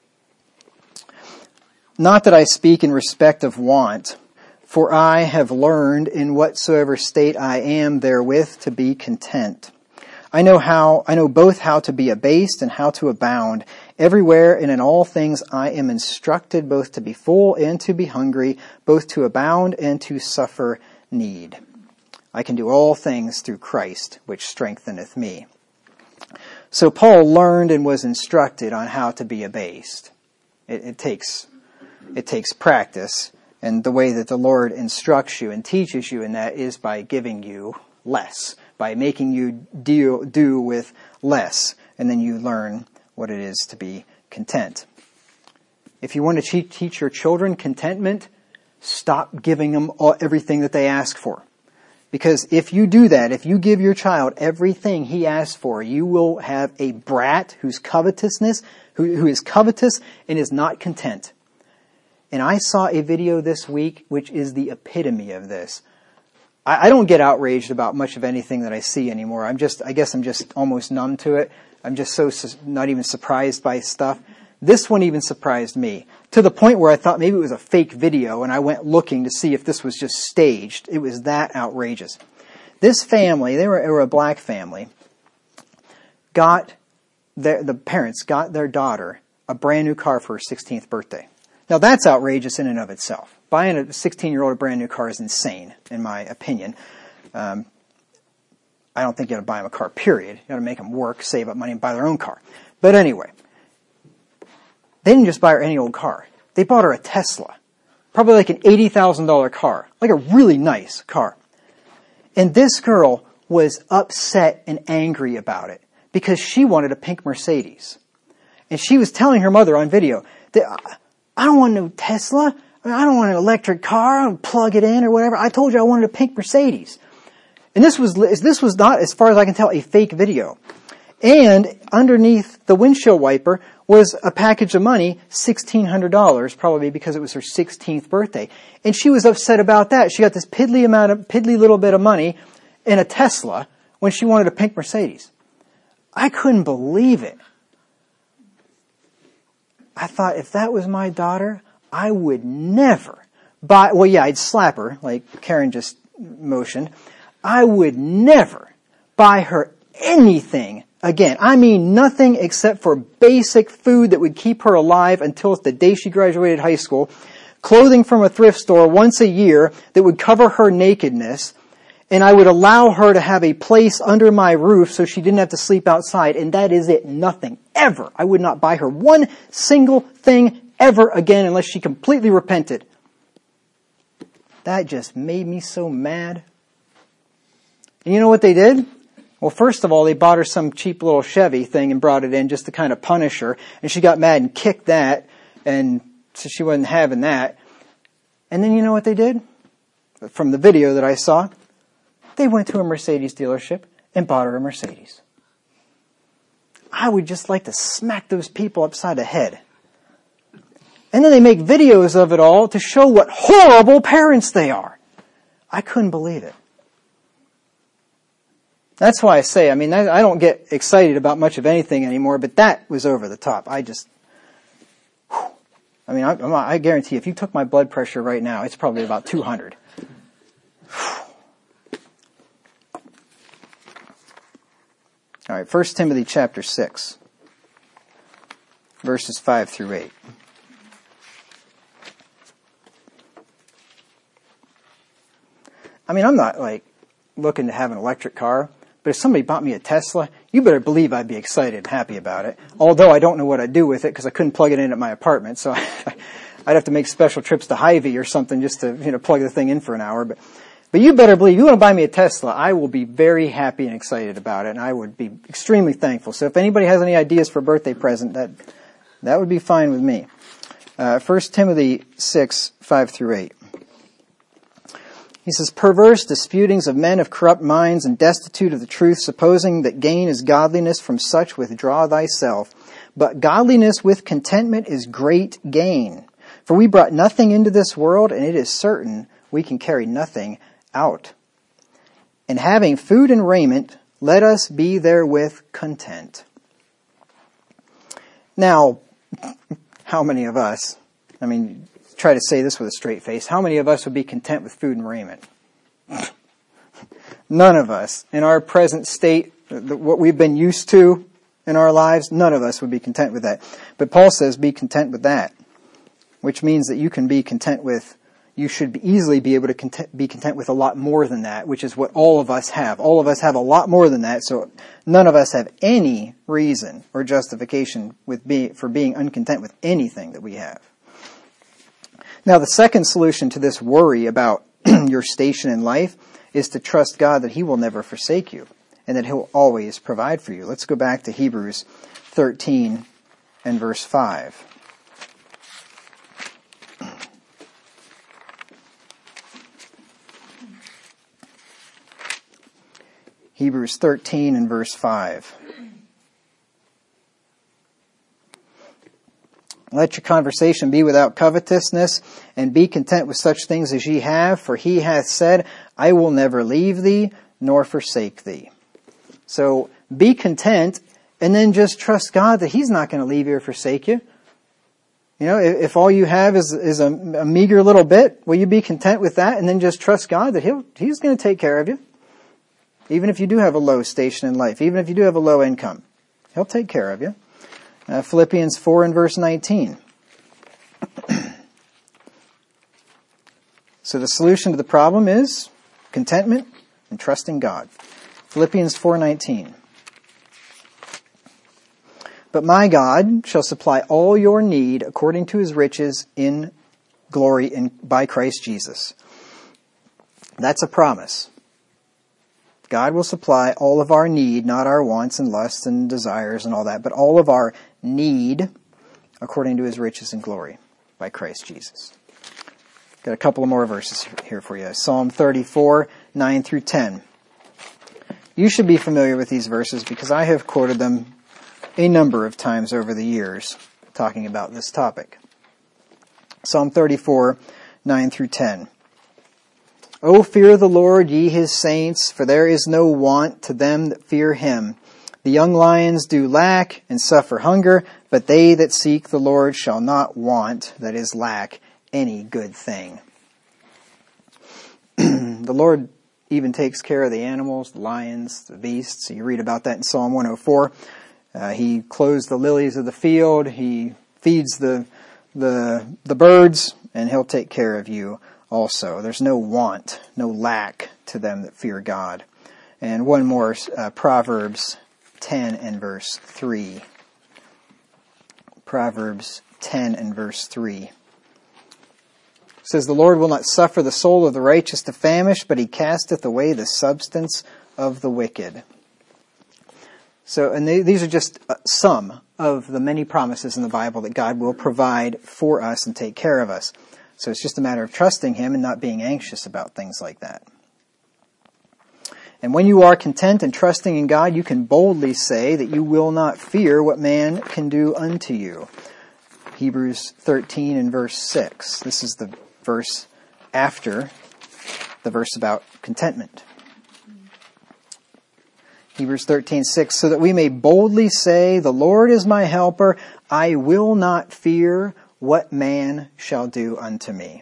Not that I speak in respect of want, for I have learned in whatsoever state I am therewith to be content. I know both how to be abased and how to abound. Everywhere and in all things I am instructed both to be full and to be hungry, both to abound and to suffer need. I can do all things through Christ, which strengtheneth me. So Paul learned and was instructed on how to be abased. It takes practice, and the way that the Lord instructs you and teaches you in that is by giving you less, by making you do with less, and then you learn what it is to be content. If you want to teach your children contentment, stop giving them everything that they ask for. Because if you do that, if you give your child everything he asks for, you will have a brat who is covetous and is not content. And I saw a video this week which is the epitome of this. I don't get outraged about much of anything that I see anymore. I guess I'm just almost numb to it. I'm just so not even surprised by stuff. This one even surprised me, to the point where I thought maybe it was a fake video, and I went looking to see if this was just staged. It was that outrageous. This family, they were a black family, the parents got their daughter a brand new car for her 16th birthday. Now that's outrageous in and of itself. Buying a 16-year-old a brand new car is insane, in my opinion. I don't think you ought to buy them a car, period. You ought to make them work, save up money, and buy their own car. But anyway, they didn't just buy her any old car. They bought her a Tesla. Probably like an $80,000 car. Like a really nice car. And this girl was upset and angry about it because she wanted a pink Mercedes. And she was telling her mother on video that, I don't want no Tesla. I don't want an electric car. I'll plug it in or whatever. I told you I wanted a pink Mercedes. And this was not, as far as I can tell, a fake video. And underneath the windshield wiper was a package of money, $1,600, probably because it was her 16th birthday. And she was upset about that. She got this piddly little bit of money in a Tesla when she wanted a pink Mercedes. I couldn't believe it. I thought, if that was my daughter, I would never buy, well, yeah, I'd slap her, like Karen just motioned. I would never buy her anything again. I mean, nothing except for basic food that would keep her alive until the day she graduated high school, clothing from a thrift store once a year that would cover her nakedness, and I would allow her to have a place under my roof so she didn't have to sleep outside, and that is it. Nothing. Ever. I would not buy her one single thing ever again unless she completely repented. That just made me so mad. And you know what they did? Well, first of all, they bought her some cheap little Chevy thing and brought it in just to kind of punish her. And she got mad and kicked that, and so she wasn't having that. And then you know what they did? From the video that I saw, they went to a Mercedes dealership and bought her a Mercedes. I would just like to smack those people upside the head. And then they make videos of it all to show what horrible parents they are. I couldn't believe it. That's why I say, I mean, I don't get excited about much of anything anymore, but that was over the top. I guarantee if you took my blood pressure right now, it's probably about 200. All right, 1 Timothy chapter 6, verses 5 through 8. I mean, I'm not like looking to have an electric car, but if somebody bought me a Tesla, you better believe I'd be excited and happy about it. Although I don't know what I'd do with it because I couldn't plug it in at my apartment, so I'd have to make special trips to Hy-Vee or something just to plug the thing in for an hour. But you better believe, you want to buy me a Tesla, I will be very happy and excited about it, and I would be extremely thankful. So if anybody has any ideas for a birthday present, that would be fine with me. 1 Timothy 6, 5 through 8. He says, perverse disputings of men of corrupt minds and destitute of the truth, supposing that gain is godliness, from such withdraw thyself. But godliness with contentment is great gain. For we brought nothing into this world, and it is certain we can carry nothing out. And having food and raiment, let us be therewith content. Now, how many of us, try to say this with a straight face, how many of us would be content with food and raiment? None of us. In our present state, what we've been used to in our lives, none of us would be content with that. But Paul says be content with that, which means that you can be content with, you should easily be able to be content with a lot more than that, which is what all of us have. All of us have a lot more than that, so none of us have any reason or justification for being uncontent with anything that we have. Now, the second solution to this worry about your station in life is to trust God that He will never forsake you and that He'll always provide for you. Let's go back to Hebrews 13 and verse 5. Hebrews 13 and verse 5. Let your conversation be without covetousness, and be content with such things as ye have, for He hath said, I will never leave thee, nor forsake thee. So be content, and then just trust God that He's not going to leave you or forsake you. If all you have is a meager little bit, will you be content with that, and then just trust God that He's going to take care of you? Even if you do have a low station in life, even if you do have a low income, He'll take care of you. Philippians 4 and verse 19. So the solution to the problem is contentment and trusting God. Philippians 4:19. But my God shall supply all your need according to His riches in glory by Christ Jesus. That's a promise. God will supply all of our need, not our wants and lusts and desires and all that, but all of our need according to His riches and glory by Christ Jesus. Got a couple of more verses here for you. Psalm 34, 9 through 10. You should be familiar with these verses because I have quoted them a number of times over the years talking about this topic. Psalm 34, 9 through 10. O fear the Lord, ye his saints, for there is no want to them that fear him. The young lions do lack and suffer hunger, but they that seek the Lord shall not want, that is, lack, any good thing. The Lord even takes care of the animals, the lions, the beasts. You read about that in Psalm 104. He clothes the lilies of the field. He feeds the birds, and he'll take care of you also. There's no want, no lack to them that fear God. And one more, Proverbs 10 and verse 3. Proverbs 10 and verse 3. It says, the Lord will not suffer the soul of the righteous to famish, but he casteth away the substance of the wicked. So, and these are just some of the many promises in the Bible that God will provide for us and take care of us. So it's just a matter of trusting him and not being anxious about things like that. And when you are content and trusting in God, you can boldly say that you will not fear what man can do unto you. Hebrews 13 and verse 6. This is the verse after the verse about contentment. Hebrews 13:6, so that we may boldly say, the Lord is my helper, I will not fear what man shall do unto me.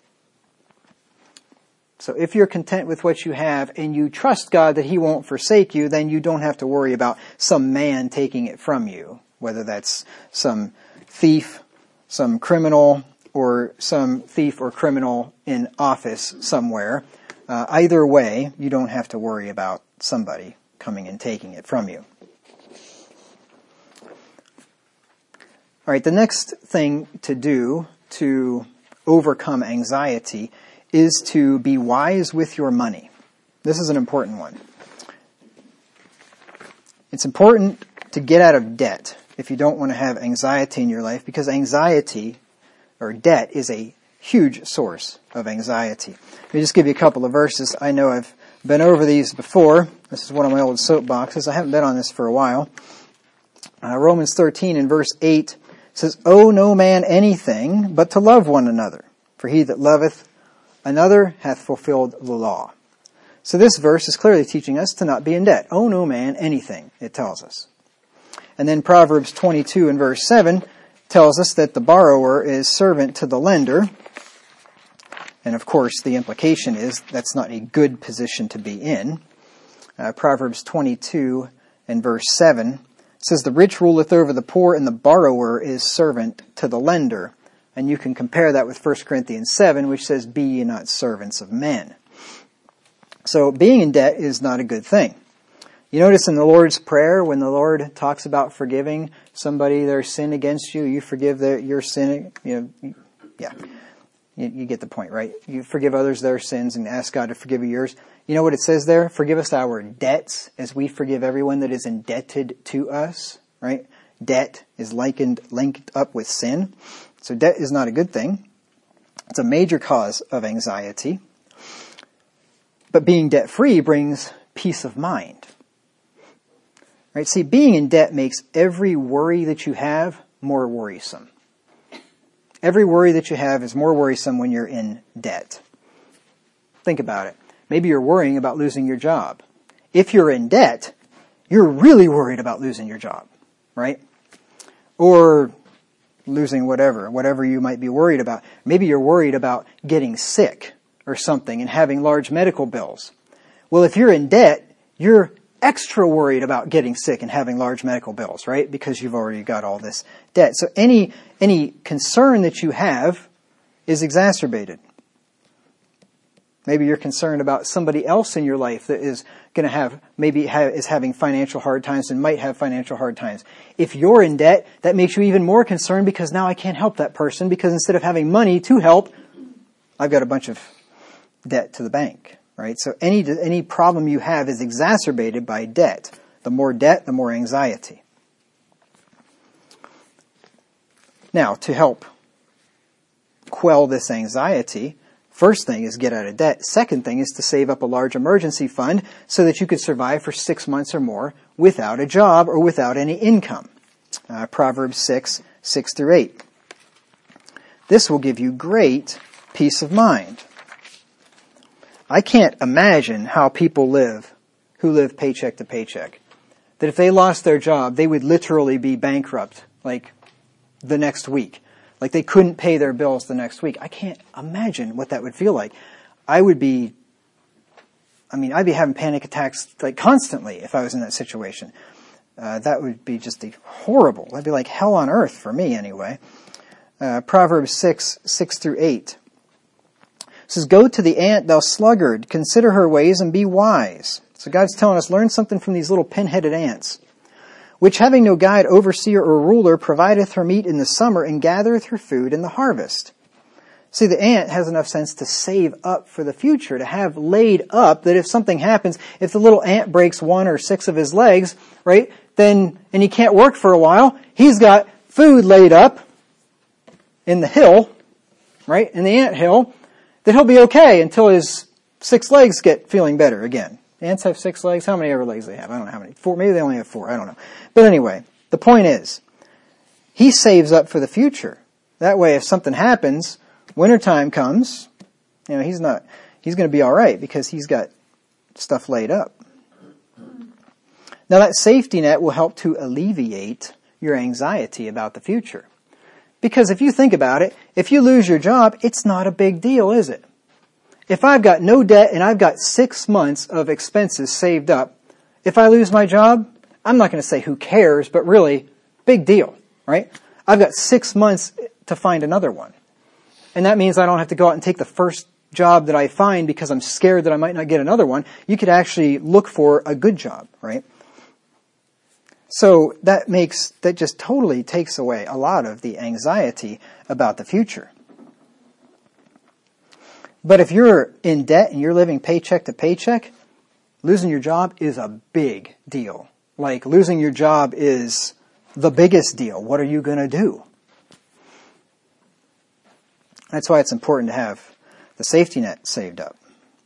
So if you're content with what you have and you trust God that he won't forsake you, then you don't have to worry about some man taking it from you, whether that's some thief, some criminal, or some thief or criminal in office somewhere. Either way, you don't have to worry about somebody coming and taking it from you. All right, the next thing to do to overcome anxiety is to be wise with your money. This is an important one. It's important to get out of debt if you don't want to have anxiety in your life, because anxiety or debt is a huge source of anxiety. Let me just give you a couple of verses. I know I've been over these before. This is one of my old soapboxes. I haven't been on this for a while. Romans 13 and verse 8 says, owe no man anything but to love one another. For he that loveth another hath fulfilled the law. So this verse is clearly teaching us to not be in debt. Owe no man anything, it tells us. And then Proverbs 22 and verse 7 tells us that the borrower is servant to the lender. And of course, the implication is that's not a good position to be in. Proverbs 22 and verse 7 says, the rich ruleth over the poor, and the borrower is servant to the lender. And you can compare that with 1 Corinthians 7, which says, be ye not servants of men. So being in debt is not a good thing. You notice in the Lord's Prayer, when the Lord talks about forgiving somebody their sin against you, you forgive your sin. You get the point, right? You forgive others their sins and ask God to forgive you yours. You know what it says there? Forgive us our debts as we forgive everyone that is indebted to us, right? Debt is linked up with sin. So debt is not a good thing. It's a major cause of anxiety. But being debt-free brings peace of mind. Right? See, being in debt makes every worry that you have more worrisome. Every worry that you have is more worrisome when you're in debt. Think about it. Maybe you're worrying about losing your job. If you're in debt, you're really worried about losing your job, right? Or losing whatever you might be worried about. Maybe you're worried about getting sick or something and having large medical bills. Well, if you're in debt, you're extra worried about getting sick and having large medical bills, right? Because you've already got all this debt. So any concern that you have is exacerbated. Maybe you're concerned about somebody else in your life that is going to is having financial hard times and might have financial hard times. If you're in debt, that makes you even more concerned, because now I can't help that person, because instead of having money to help, I've got a bunch of debt to the bank, right? So any problem you have is exacerbated by debt. The more debt, the more anxiety. Now, to help quell this anxiety, first thing is get out of debt. Second thing is to save up a large emergency fund so that you could survive for 6 months or more without a job or without any income. Proverbs 6 through 8. This will give you great peace of mind. I can't imagine how people live who live paycheck to paycheck. That if they lost their job, they would literally be bankrupt, like the next week. Like they couldn't pay their bills the next week. I can't imagine what that would feel like. I'd be having panic attacks like constantly if I was in that situation. That would be just horrible. That'd be like hell on earth for me anyway. Proverbs 6 through 8. It says, "Go to the ant, thou sluggard, consider her ways and be wise." So God's telling us, learn something from these little pin-headed ants. "Which having no guide, overseer, or ruler, provideth her meat in the summer and gathereth her food in the harvest." See, the ant has enough sense to save up for the future, to have laid up that if something happens, if the little ant breaks 1 or 6 of his legs, right, then, and he can't work for a while, he's got food laid up in the hill, right, in the ant hill, that he'll be okay until his 6 legs get feeling better again. Ants have 6 legs. How many ever legs they have? I don't know how many. 4. Maybe they only have 4. I don't know. But anyway, the point is, he saves up for the future. That way, if something happens, wintertime comes, he's going to be all right because he's got stuff laid up. Now, that safety net will help to alleviate your anxiety about the future. Because if you think about it, if you lose your job, it's not a big deal, is it? If I've got no debt and I've got 6 months of expenses saved up, if I lose my job, I'm not going to say who cares, but really, big deal, right? I've got 6 months to find another one. And that means I don't have to go out and take the first job that I find because I'm scared that I might not get another one. You could actually look for a good job, right? So that just totally takes away a lot of the anxiety about the future. But if you're in debt and you're living paycheck to paycheck, losing your job is a big deal. Like losing your job is the biggest deal. What are you going to do? That's why it's important to have the safety net saved up.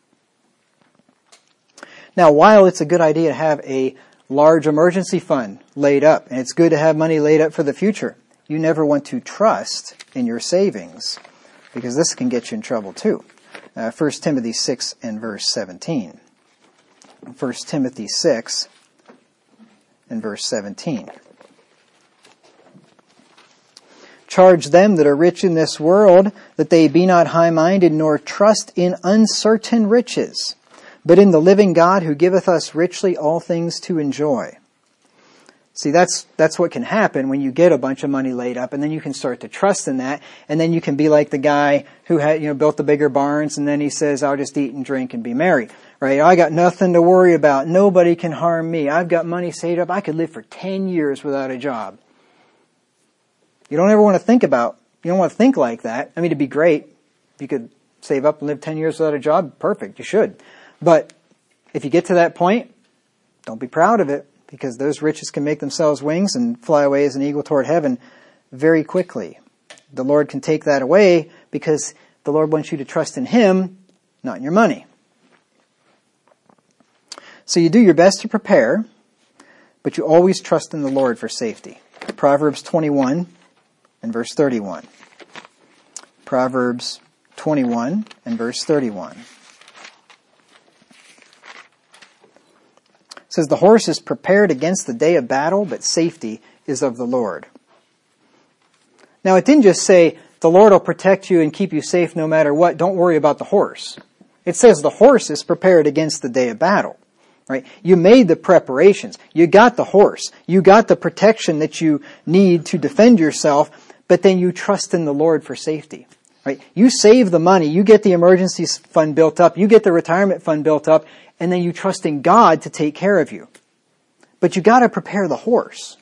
Now, while it's a good idea to have a large emergency fund laid up, and it's good to have money laid up for the future, you never want to trust in your savings, because this can get you in trouble too. 1 Timothy 6 and verse 17. 1 Timothy 6 and verse 17. "Charge them that are rich in this world, that they be not high-minded, nor trust in uncertain riches, but in the living God who giveth us richly all things to enjoy." See, that's what can happen when you get a bunch of money laid up, and then you can start to trust in that, and then you can be like the guy who had, built the bigger barns, and then he says, "I'll just eat and drink and be merry." Right? "I got nothing to worry about. Nobody can harm me. I've got money saved up. I could live for 10 years without a job." You don't want to think like that. I mean, it'd be great if you could save up and live 10 years without a job. Perfect. You should. But if you get to that point, don't be proud of it, because those riches can make themselves wings and fly away as an eagle toward heaven very quickly. The Lord can take that away because the Lord wants you to trust in Him, not in your money. So you do your best to prepare, but you always trust in the Lord for safety. Proverbs 21 and verse 31. Proverbs 21 and verse 31. It says, "The horse is prepared against the day of battle, but safety is of the Lord." Now, it didn't just say, the Lord will protect you and keep you safe no matter what. Don't worry about the horse. It says the horse is prepared against the day of battle. Right? You made the preparations. You got the horse. You got the protection that you need to defend yourself, but then you trust in the Lord for safety. Right? You save the money. You get the emergency fund built up. You get the retirement fund built up, and then you trust in God to take care of you. But you got to prepare the horse.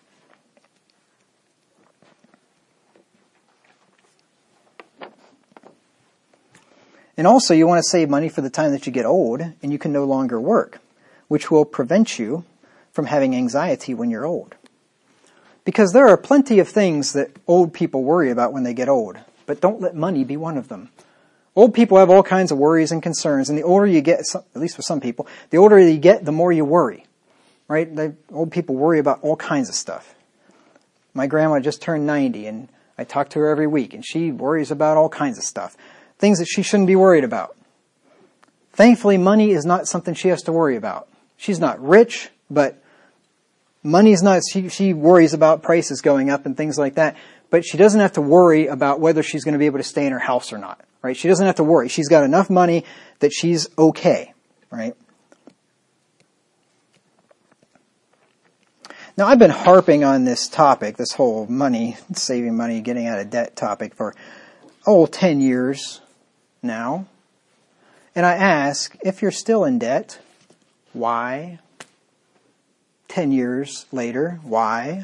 And also, you want to save money for the time that you get old and you can no longer work, which will prevent you from having anxiety when you're old. Because there are plenty of things that old people worry about when they get old, but don't let money be one of them. Old people have all kinds of worries and concerns, and the older you get, at least for some people, the older you get, the more you worry. Right? Old people worry about all kinds of stuff. My grandma just turned 90, and I talk to her every week, and she worries about all kinds of stuff. Things that she shouldn't be worried about. Thankfully, money is not something she has to worry about. She's not rich, but money is not, she worries about prices going up and things like that. But she doesn't have to worry about whether she's going to be able to stay in her house or not, right? She doesn't have to worry. She's got enough money that she's okay, right? Now, I've been harping on this topic, this whole money, saving money, getting out of debt topic for, 10 years now. And I ask, if you're still in debt, why? 10 years later, why?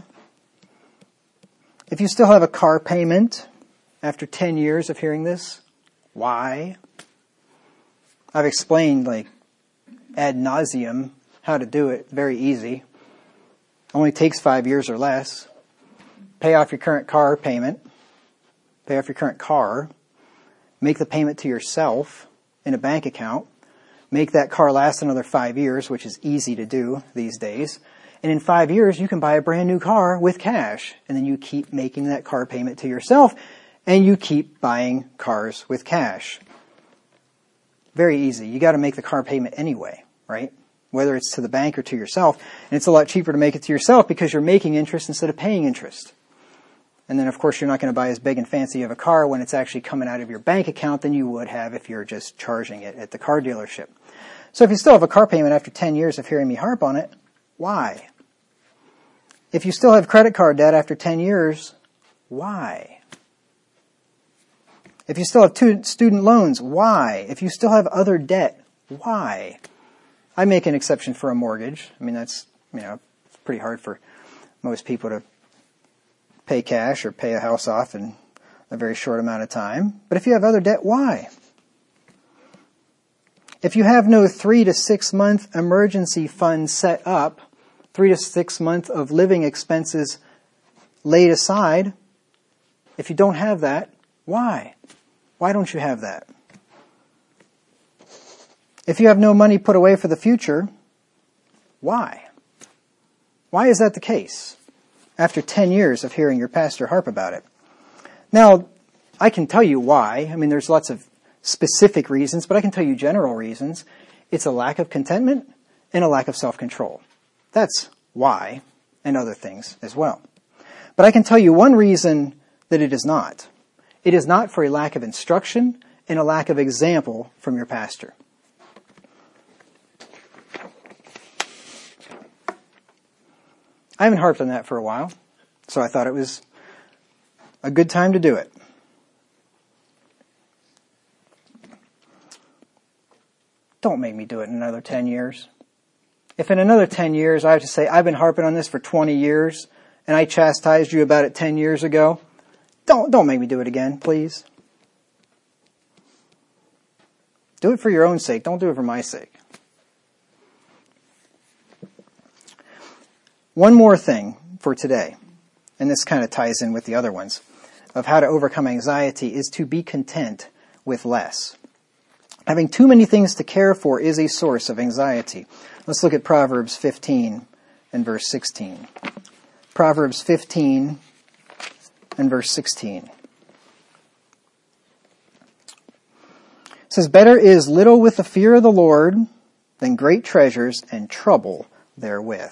If you still have a car payment after 10 years of hearing this, why? I've explained, ad nauseum how to do it. Very easy. Only takes 5 years or less. Pay off your current car payment. Pay off your current car. Make the payment to yourself in a bank account. Make that car last another 5 years, which is easy to do these days. And in 5 years, you can buy a brand new car with cash. And then you keep making that car payment to yourself. And you keep buying cars with cash. Very easy. You got to make the car payment anyway, right? Whether it's to the bank or to yourself. And it's a lot cheaper to make it to yourself because you're making interest instead of paying interest. And then, of course, you're not going to buy as big and fancy of a car when it's actually coming out of your bank account than you would have if you're just charging it at the car dealership. So if you still have a car payment after 10 years of hearing me harp on it, why? If you still have credit card debt after 10 years, why? If you still have student loans, why? If you still have other debt, why? I make an exception for a mortgage. I mean, that's, it's pretty hard for most people to pay cash or pay a house off in a very short amount of time. But if you have other debt, why? If you have no 3 to 6 month emergency fund set up, 3 to 6 months of living expenses laid aside, if you don't have that, why? Why don't you have that? If you have no money put away for the future, why? Why is that the case? After 10 years of hearing your pastor harp about it. Now, I can tell you why. I mean, there's lots of specific reasons, but I can tell you general reasons. It's a lack of contentment and a lack of self-control. That's why, and other things as well. But I can tell you one reason that it is not. It is not for a lack of instruction and a lack of example from your pastor. I haven't harped on that for a while, so I thought it was a good time to do it. Don't make me do it in another 10 years. If in another 10 years I have to say, I've been harping on this for 20 years, and I chastised you about it 10 years ago, don't make me do it again, please. Do it for your own sake. Don't do it for my sake. One more thing for today, and this kind of ties in with the other ones, of how to overcome anxiety is to be content with less. Having too many things to care for is a source of anxiety. Let's look at Proverbs 15 and verse 16. Proverbs 15 and verse 16. It says, "Better is little with the fear of the Lord than great treasures and trouble therewith."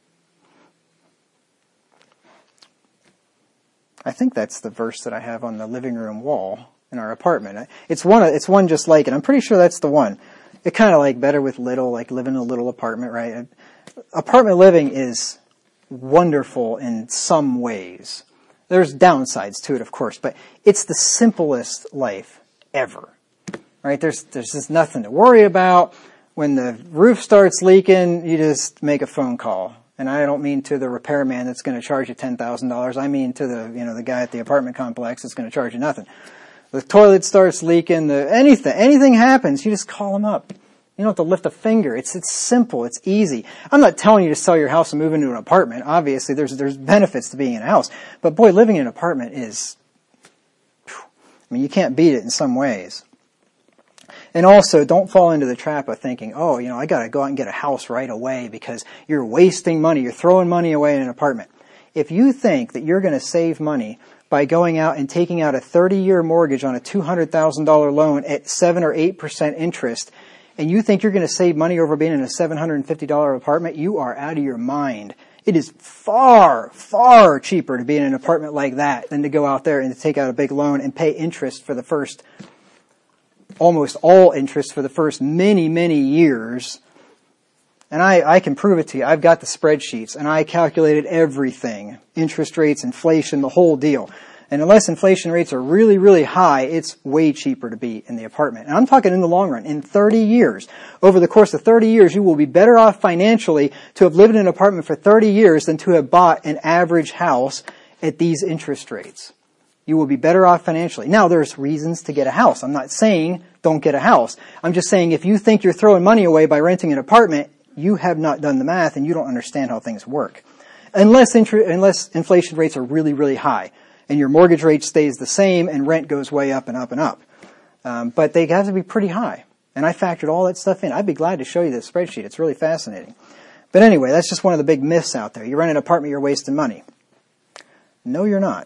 I think that's the verse that I have on the living room wall in our apartment. It's one just like it. I'm pretty sure that's the one. It kind of like better with little, like living in a little apartment, right? Apartment living is wonderful in some ways. There's downsides to it, of course, but it's the simplest life ever, right? There's just nothing to worry about. When the roof starts leaking, you just make a phone call. And I don't mean to the repairman that's going to charge you $10,000. I mean to the guy at the apartment complex that's going to charge you nothing. The toilet starts leaking, anything happens, you just call them up. You don't have to lift a finger. It's simple. It's easy. I'm not telling you to sell your house and move into an apartment. Obviously, there's benefits to being in a house. But boy, living in an apartment is, you can't beat it in some ways. And also, don't fall into the trap of thinking, I got to go out and get a house right away because you're wasting money. You're throwing money away in an apartment. If you think that you're going to save money by going out and taking out a 30-year mortgage on a $200,000 loan at 7 or 8% interest, and you think you're going to save money over being in a $750 apartment, you are out of your mind. It is far, far cheaper to be in an apartment like that than to go out there and to take out a big loan and pay interest for the first, almost all interest for the first many, many years. And I can prove it to you. I've got the spreadsheets, and I calculated everything. Interest rates, inflation, the whole deal. And unless inflation rates are really, really high, it's way cheaper to be in the apartment. And I'm talking in the long run. In 30 years, over the course of 30 years, you will be better off financially to have lived in an apartment for 30 years than to have bought an average house at these interest rates. You will be better off financially. Now, there's reasons to get a house. I'm not saying don't get a house. I'm just saying if you think you're throwing money away by renting an apartment, you have not done the math and you don't understand how things work. Unless inflation rates are really, really high and your mortgage rate stays the same and rent goes way up and up and up. But they have to be pretty high. And I factored all that stuff in. I'd be glad to show you this spreadsheet. It's really fascinating. But anyway, that's just one of the big myths out there. You rent an apartment, you're wasting money. No, you're not.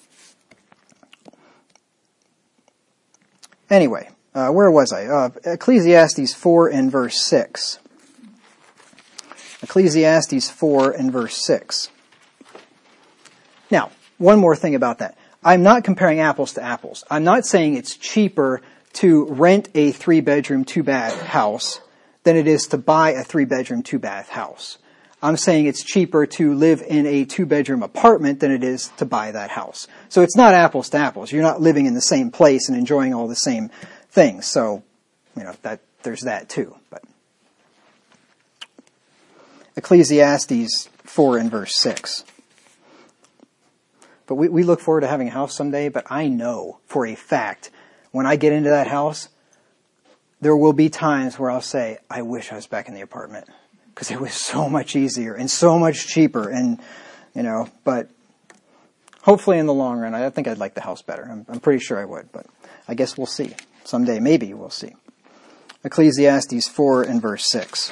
Anyway, where was I? Ecclesiastes 4 and verse 6. Ecclesiastes 4 and verse 6. Now, one more thing about that. I'm not comparing apples to apples. I'm not saying it's cheaper to rent a 3-bedroom, 2-bath house than it is to buy a 3-bedroom, 2-bath house. I'm saying it's cheaper to live in a 2-bedroom apartment than it is to buy that house. So it's not apples to apples. You're not living in the same place and enjoying all the same things. So, there's that too. But Ecclesiastes 4 and verse 6. But we look forward to having a house someday, but I know for a fact when I get into that house, there will be times where I'll say, I wish I was back in the apartment because it was so much easier and so much cheaper. And, but hopefully in the long run, I think I'd like the house better. I'm pretty sure I would, but I guess we'll see. Someday, maybe we'll see. Ecclesiastes 4 and verse 6.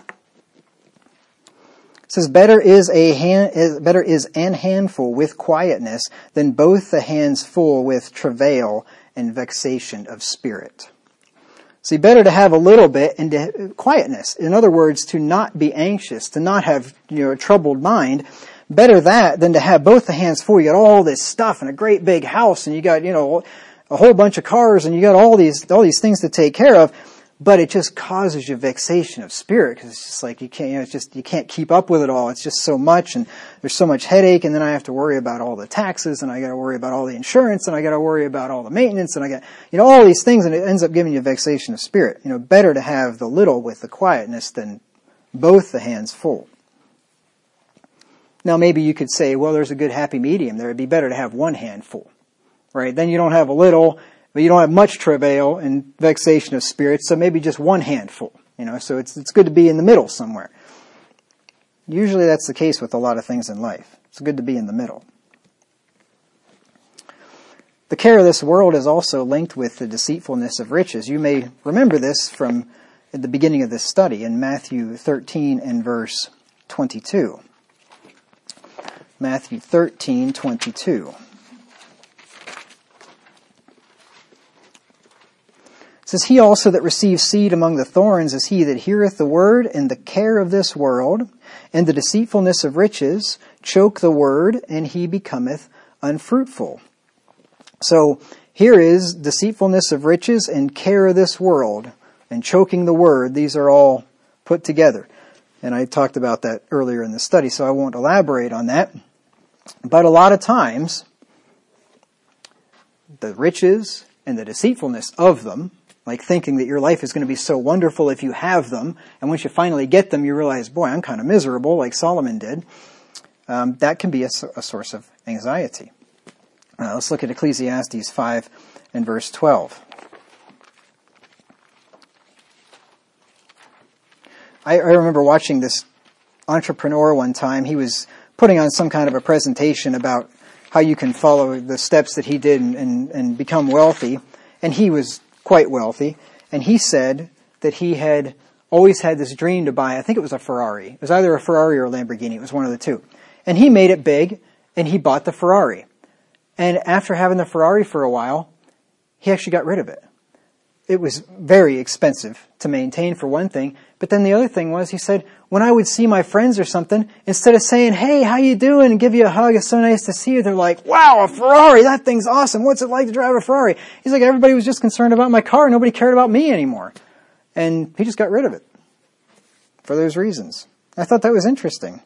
It says, better is an handful with quietness than both the hands full with travail and vexation of spirit. See, better to have a little bit and quietness. In other words, to not be anxious, to not have a troubled mind. Better that than to have both the hands full. You got all this stuff and a great big house, and you got a whole bunch of cars, and you got all these things to take care of. But it just causes you vexation of spirit because it's just like you can't keep up with it all. It's just so much, and there's so much headache, and then I have to worry about all the taxes, and I got to worry about all the insurance, and I got to worry about all the maintenance, and I got all these things, and it ends up giving you vexation of spirit. Better to have the little with the quietness than both the hands full. Now maybe you could say, well, there's a good happy medium there. It'd be better to have one hand full, right? Then you don't have a little. But you don't have much travail and vexation of spirit, so maybe just one handful. So it's good to be in the middle somewhere. Usually that's the case with a lot of things in life. It's good to be in the middle. The care of this world is also linked with the deceitfulness of riches. You may remember this from at the beginning of this study in Matthew 13 and verse 22. Matthew 13:22. It says, he also that receives seed among the thorns is he that heareth the word, and the care of this world, and the deceitfulness of riches, choke the word, and he becometh unfruitful. So here is deceitfulness of riches and care of this world, and choking the word. These are all put together. And I talked about that earlier in the study, so I won't elaborate on that. But a lot of times, the riches and the deceitfulness of them, like thinking that your life is going to be so wonderful if you have them, and once you finally get them, you realize, boy, I'm kind of miserable, like Solomon did. That can be a source of anxiety. Let's look at Ecclesiastes 5 and verse 12. I remember watching this entrepreneur one time. He was putting on some kind of a presentation about how you can follow the steps that he did and become wealthy. And he was quite wealthy, and he said that he had always had this dream to buy, I think it was a Ferrari. It was either a Ferrari or a Lamborghini. It was one of the two. And he made it big, and he bought the Ferrari. And after having the Ferrari for a while, he actually got rid of it. It was very expensive to maintain, for one thing. But then the other thing was, he said, when I would see my friends or something, instead of saying, hey, how you doing, and give you a hug, it's so nice to see you, they're like, wow, a Ferrari, that thing's awesome. What's it like to drive a Ferrari? He's like, everybody was just concerned about my car. Nobody cared about me anymore. And he just got rid of it for those reasons. I thought that was interesting.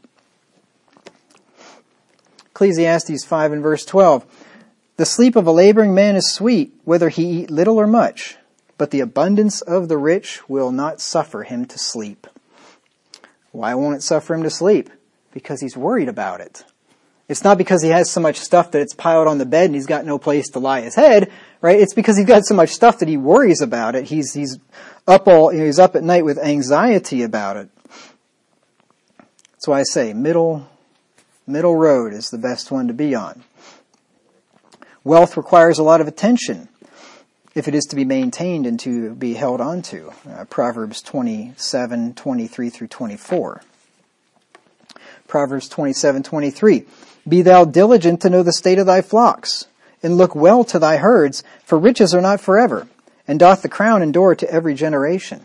Ecclesiastes 5 and verse 12. The sleep of a laboring man is sweet, whether he eat little or much, but the abundance of the rich will not suffer him to sleep. Why won't it suffer him to sleep? Because he's worried about it. It's not because he has so much stuff that it's piled on the bed and he's got no place to lie his head, right? It's because he's got so much stuff that he worries about it. He's up at night with anxiety about it. That's why I say middle road is the best one to be on. Wealth requires a lot of attention if it is to be maintained and to be held on to. Proverbs 27, 23 through 24. Proverbs 27:23. Be thou diligent to know the state of thy flocks, and look well to thy herds, for riches are not forever, and doth the crown endure to every generation.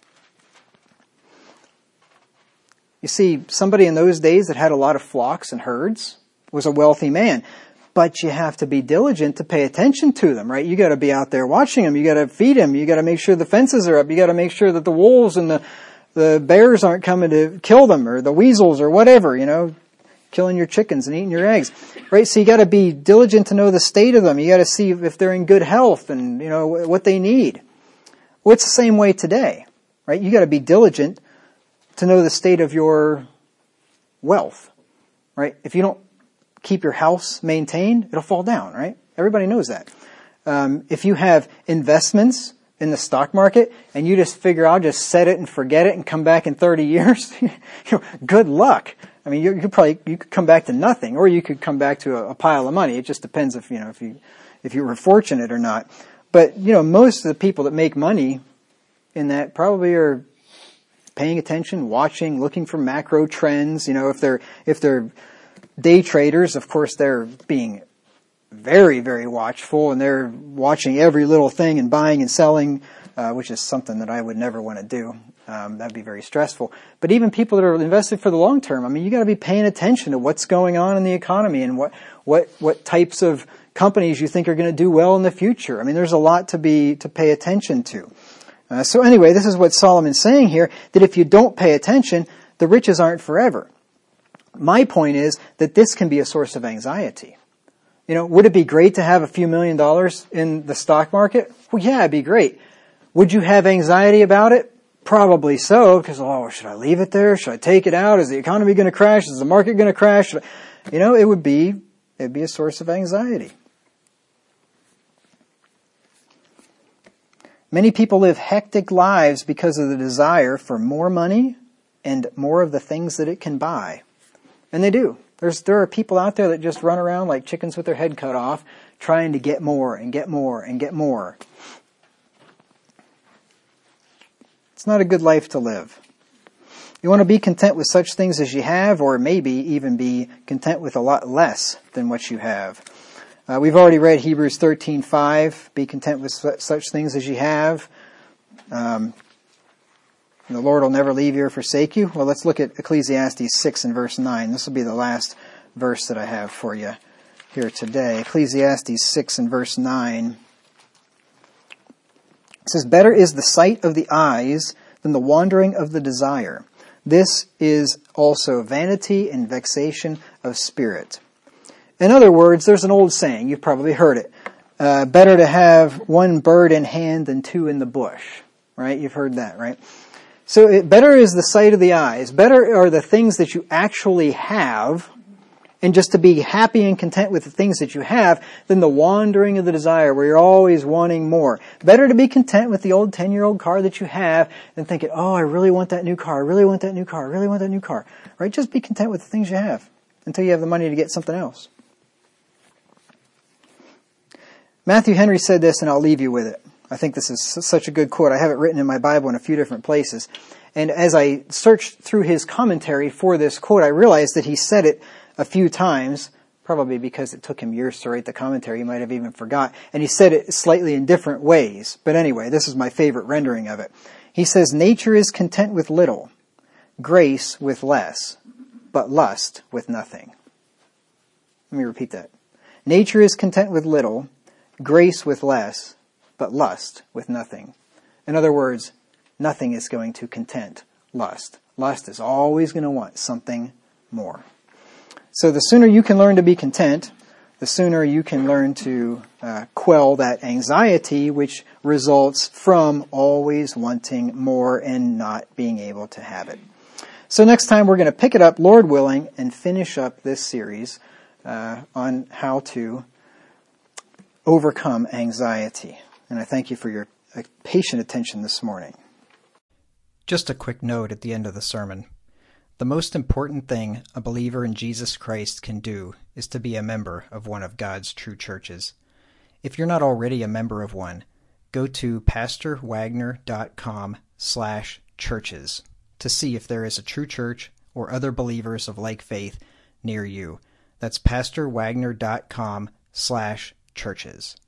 You see, somebody in those days that had a lot of flocks and herds was a wealthy man. But you have to be diligent to pay attention to them, right? You got to be out there watching them. You got to feed them. You got to make sure the fences are up. You got to make sure that the wolves and the bears aren't coming to kill them, or the weasels or whatever, killing your chickens and eating your eggs, right? So you got to be diligent to know the state of them. You got to see if they're in good health and, what they need. Well, it's the same way today, right? You got to be diligent to know the state of your wealth, right? If you don't keep your house maintained, it'll fall down, right? Everybody knows that. If you have investments in the stock market and you just figure, I'll just set it and forget it and come back in 30 years, good luck. I mean, you could come back to nothing, or you could come back to a pile of money. It just depends if you were fortunate or not. But, most of the people that make money in that probably are paying attention, watching, looking for macro trends. If they're day traders, of course, they're being very, very watchful, and they're watching every little thing and buying and selling, which is something that I would never want to do. That'd be very stressful. But even people that are invested for the long term, you got to be paying attention to what's going on in the economy and what types of companies you think are going to do well in the future. There's a lot to pay attention to. So anyway, this is what Solomon's saying here, that if you don't pay attention, the riches aren't forever. My point is that this can be a source of anxiety. Would it be great to have a few $1 million in the stock market? Well, yeah, it'd be great. Would you have anxiety about it? Probably so, because, should I leave it there? Should I take it out? Is the economy going to crash? Is the market going to crash? It'd be a source of anxiety. Many people live hectic lives because of the desire for more money and more of the things that it can buy. And they do. There are people out there that just run around like chickens with their head cut off, trying to get more and get more and get more. It's not a good life to live. You want to be content with such things as you have, or maybe even be content with a lot less than what you have. We've already read Hebrews 13:5. Be content with such things as you have. The Lord will never leave you or forsake you. Well, let's look at Ecclesiastes 6 and verse 9. This will be the last verse that I have for you here today. Ecclesiastes 6 and verse 9. It says, better is the sight of the eyes than the wandering of the desire. This is also vanity and vexation of spirit. In other words, there's an old saying, you've probably heard it. Better to have one bird in hand than two in the bush. Right? You've heard that, right? So better is the sight of the eyes. Better are the things that you actually have, and just to be happy and content with the things that you have, than the wandering of the desire where you're always wanting more. Better to be content with the old 10-year-old car that you have than thinking, I really want that new car, I really want that new car, I really want that new car. Right? Just be content with the things you have until you have the money to get something else. Matthew Henry said this, and I'll leave you with it. I think this is such a good quote. I have it written in my Bible in a few different places. And as I searched through his commentary for this quote, I realized that he said it a few times, probably because it took him years to write the commentary. He might have even forgot. And he said it slightly in different ways. But anyway, this is my favorite rendering of it. He says, nature is content with little, grace with less, but lust with nothing. Let me repeat that. Nature is content with little, grace with less, but lust with nothing. In other words, nothing is going to content lust. Lust is always going to want something more. So the sooner you can learn to be content, the sooner you can learn to quell that anxiety which results from always wanting more and not being able to have it. So next time we're going to pick it up, Lord willing, and finish up this series on how to overcome anxiety. And I thank you for your patient attention this morning. Just a quick note at the end of the sermon. The most important thing a believer in Jesus Christ can do is to be a member of one of God's true churches. If you're not already a member of one, go to pastorwagner.com/churches to see if there is a true church or other believers of like faith near you. That's pastorwagner.com/churches.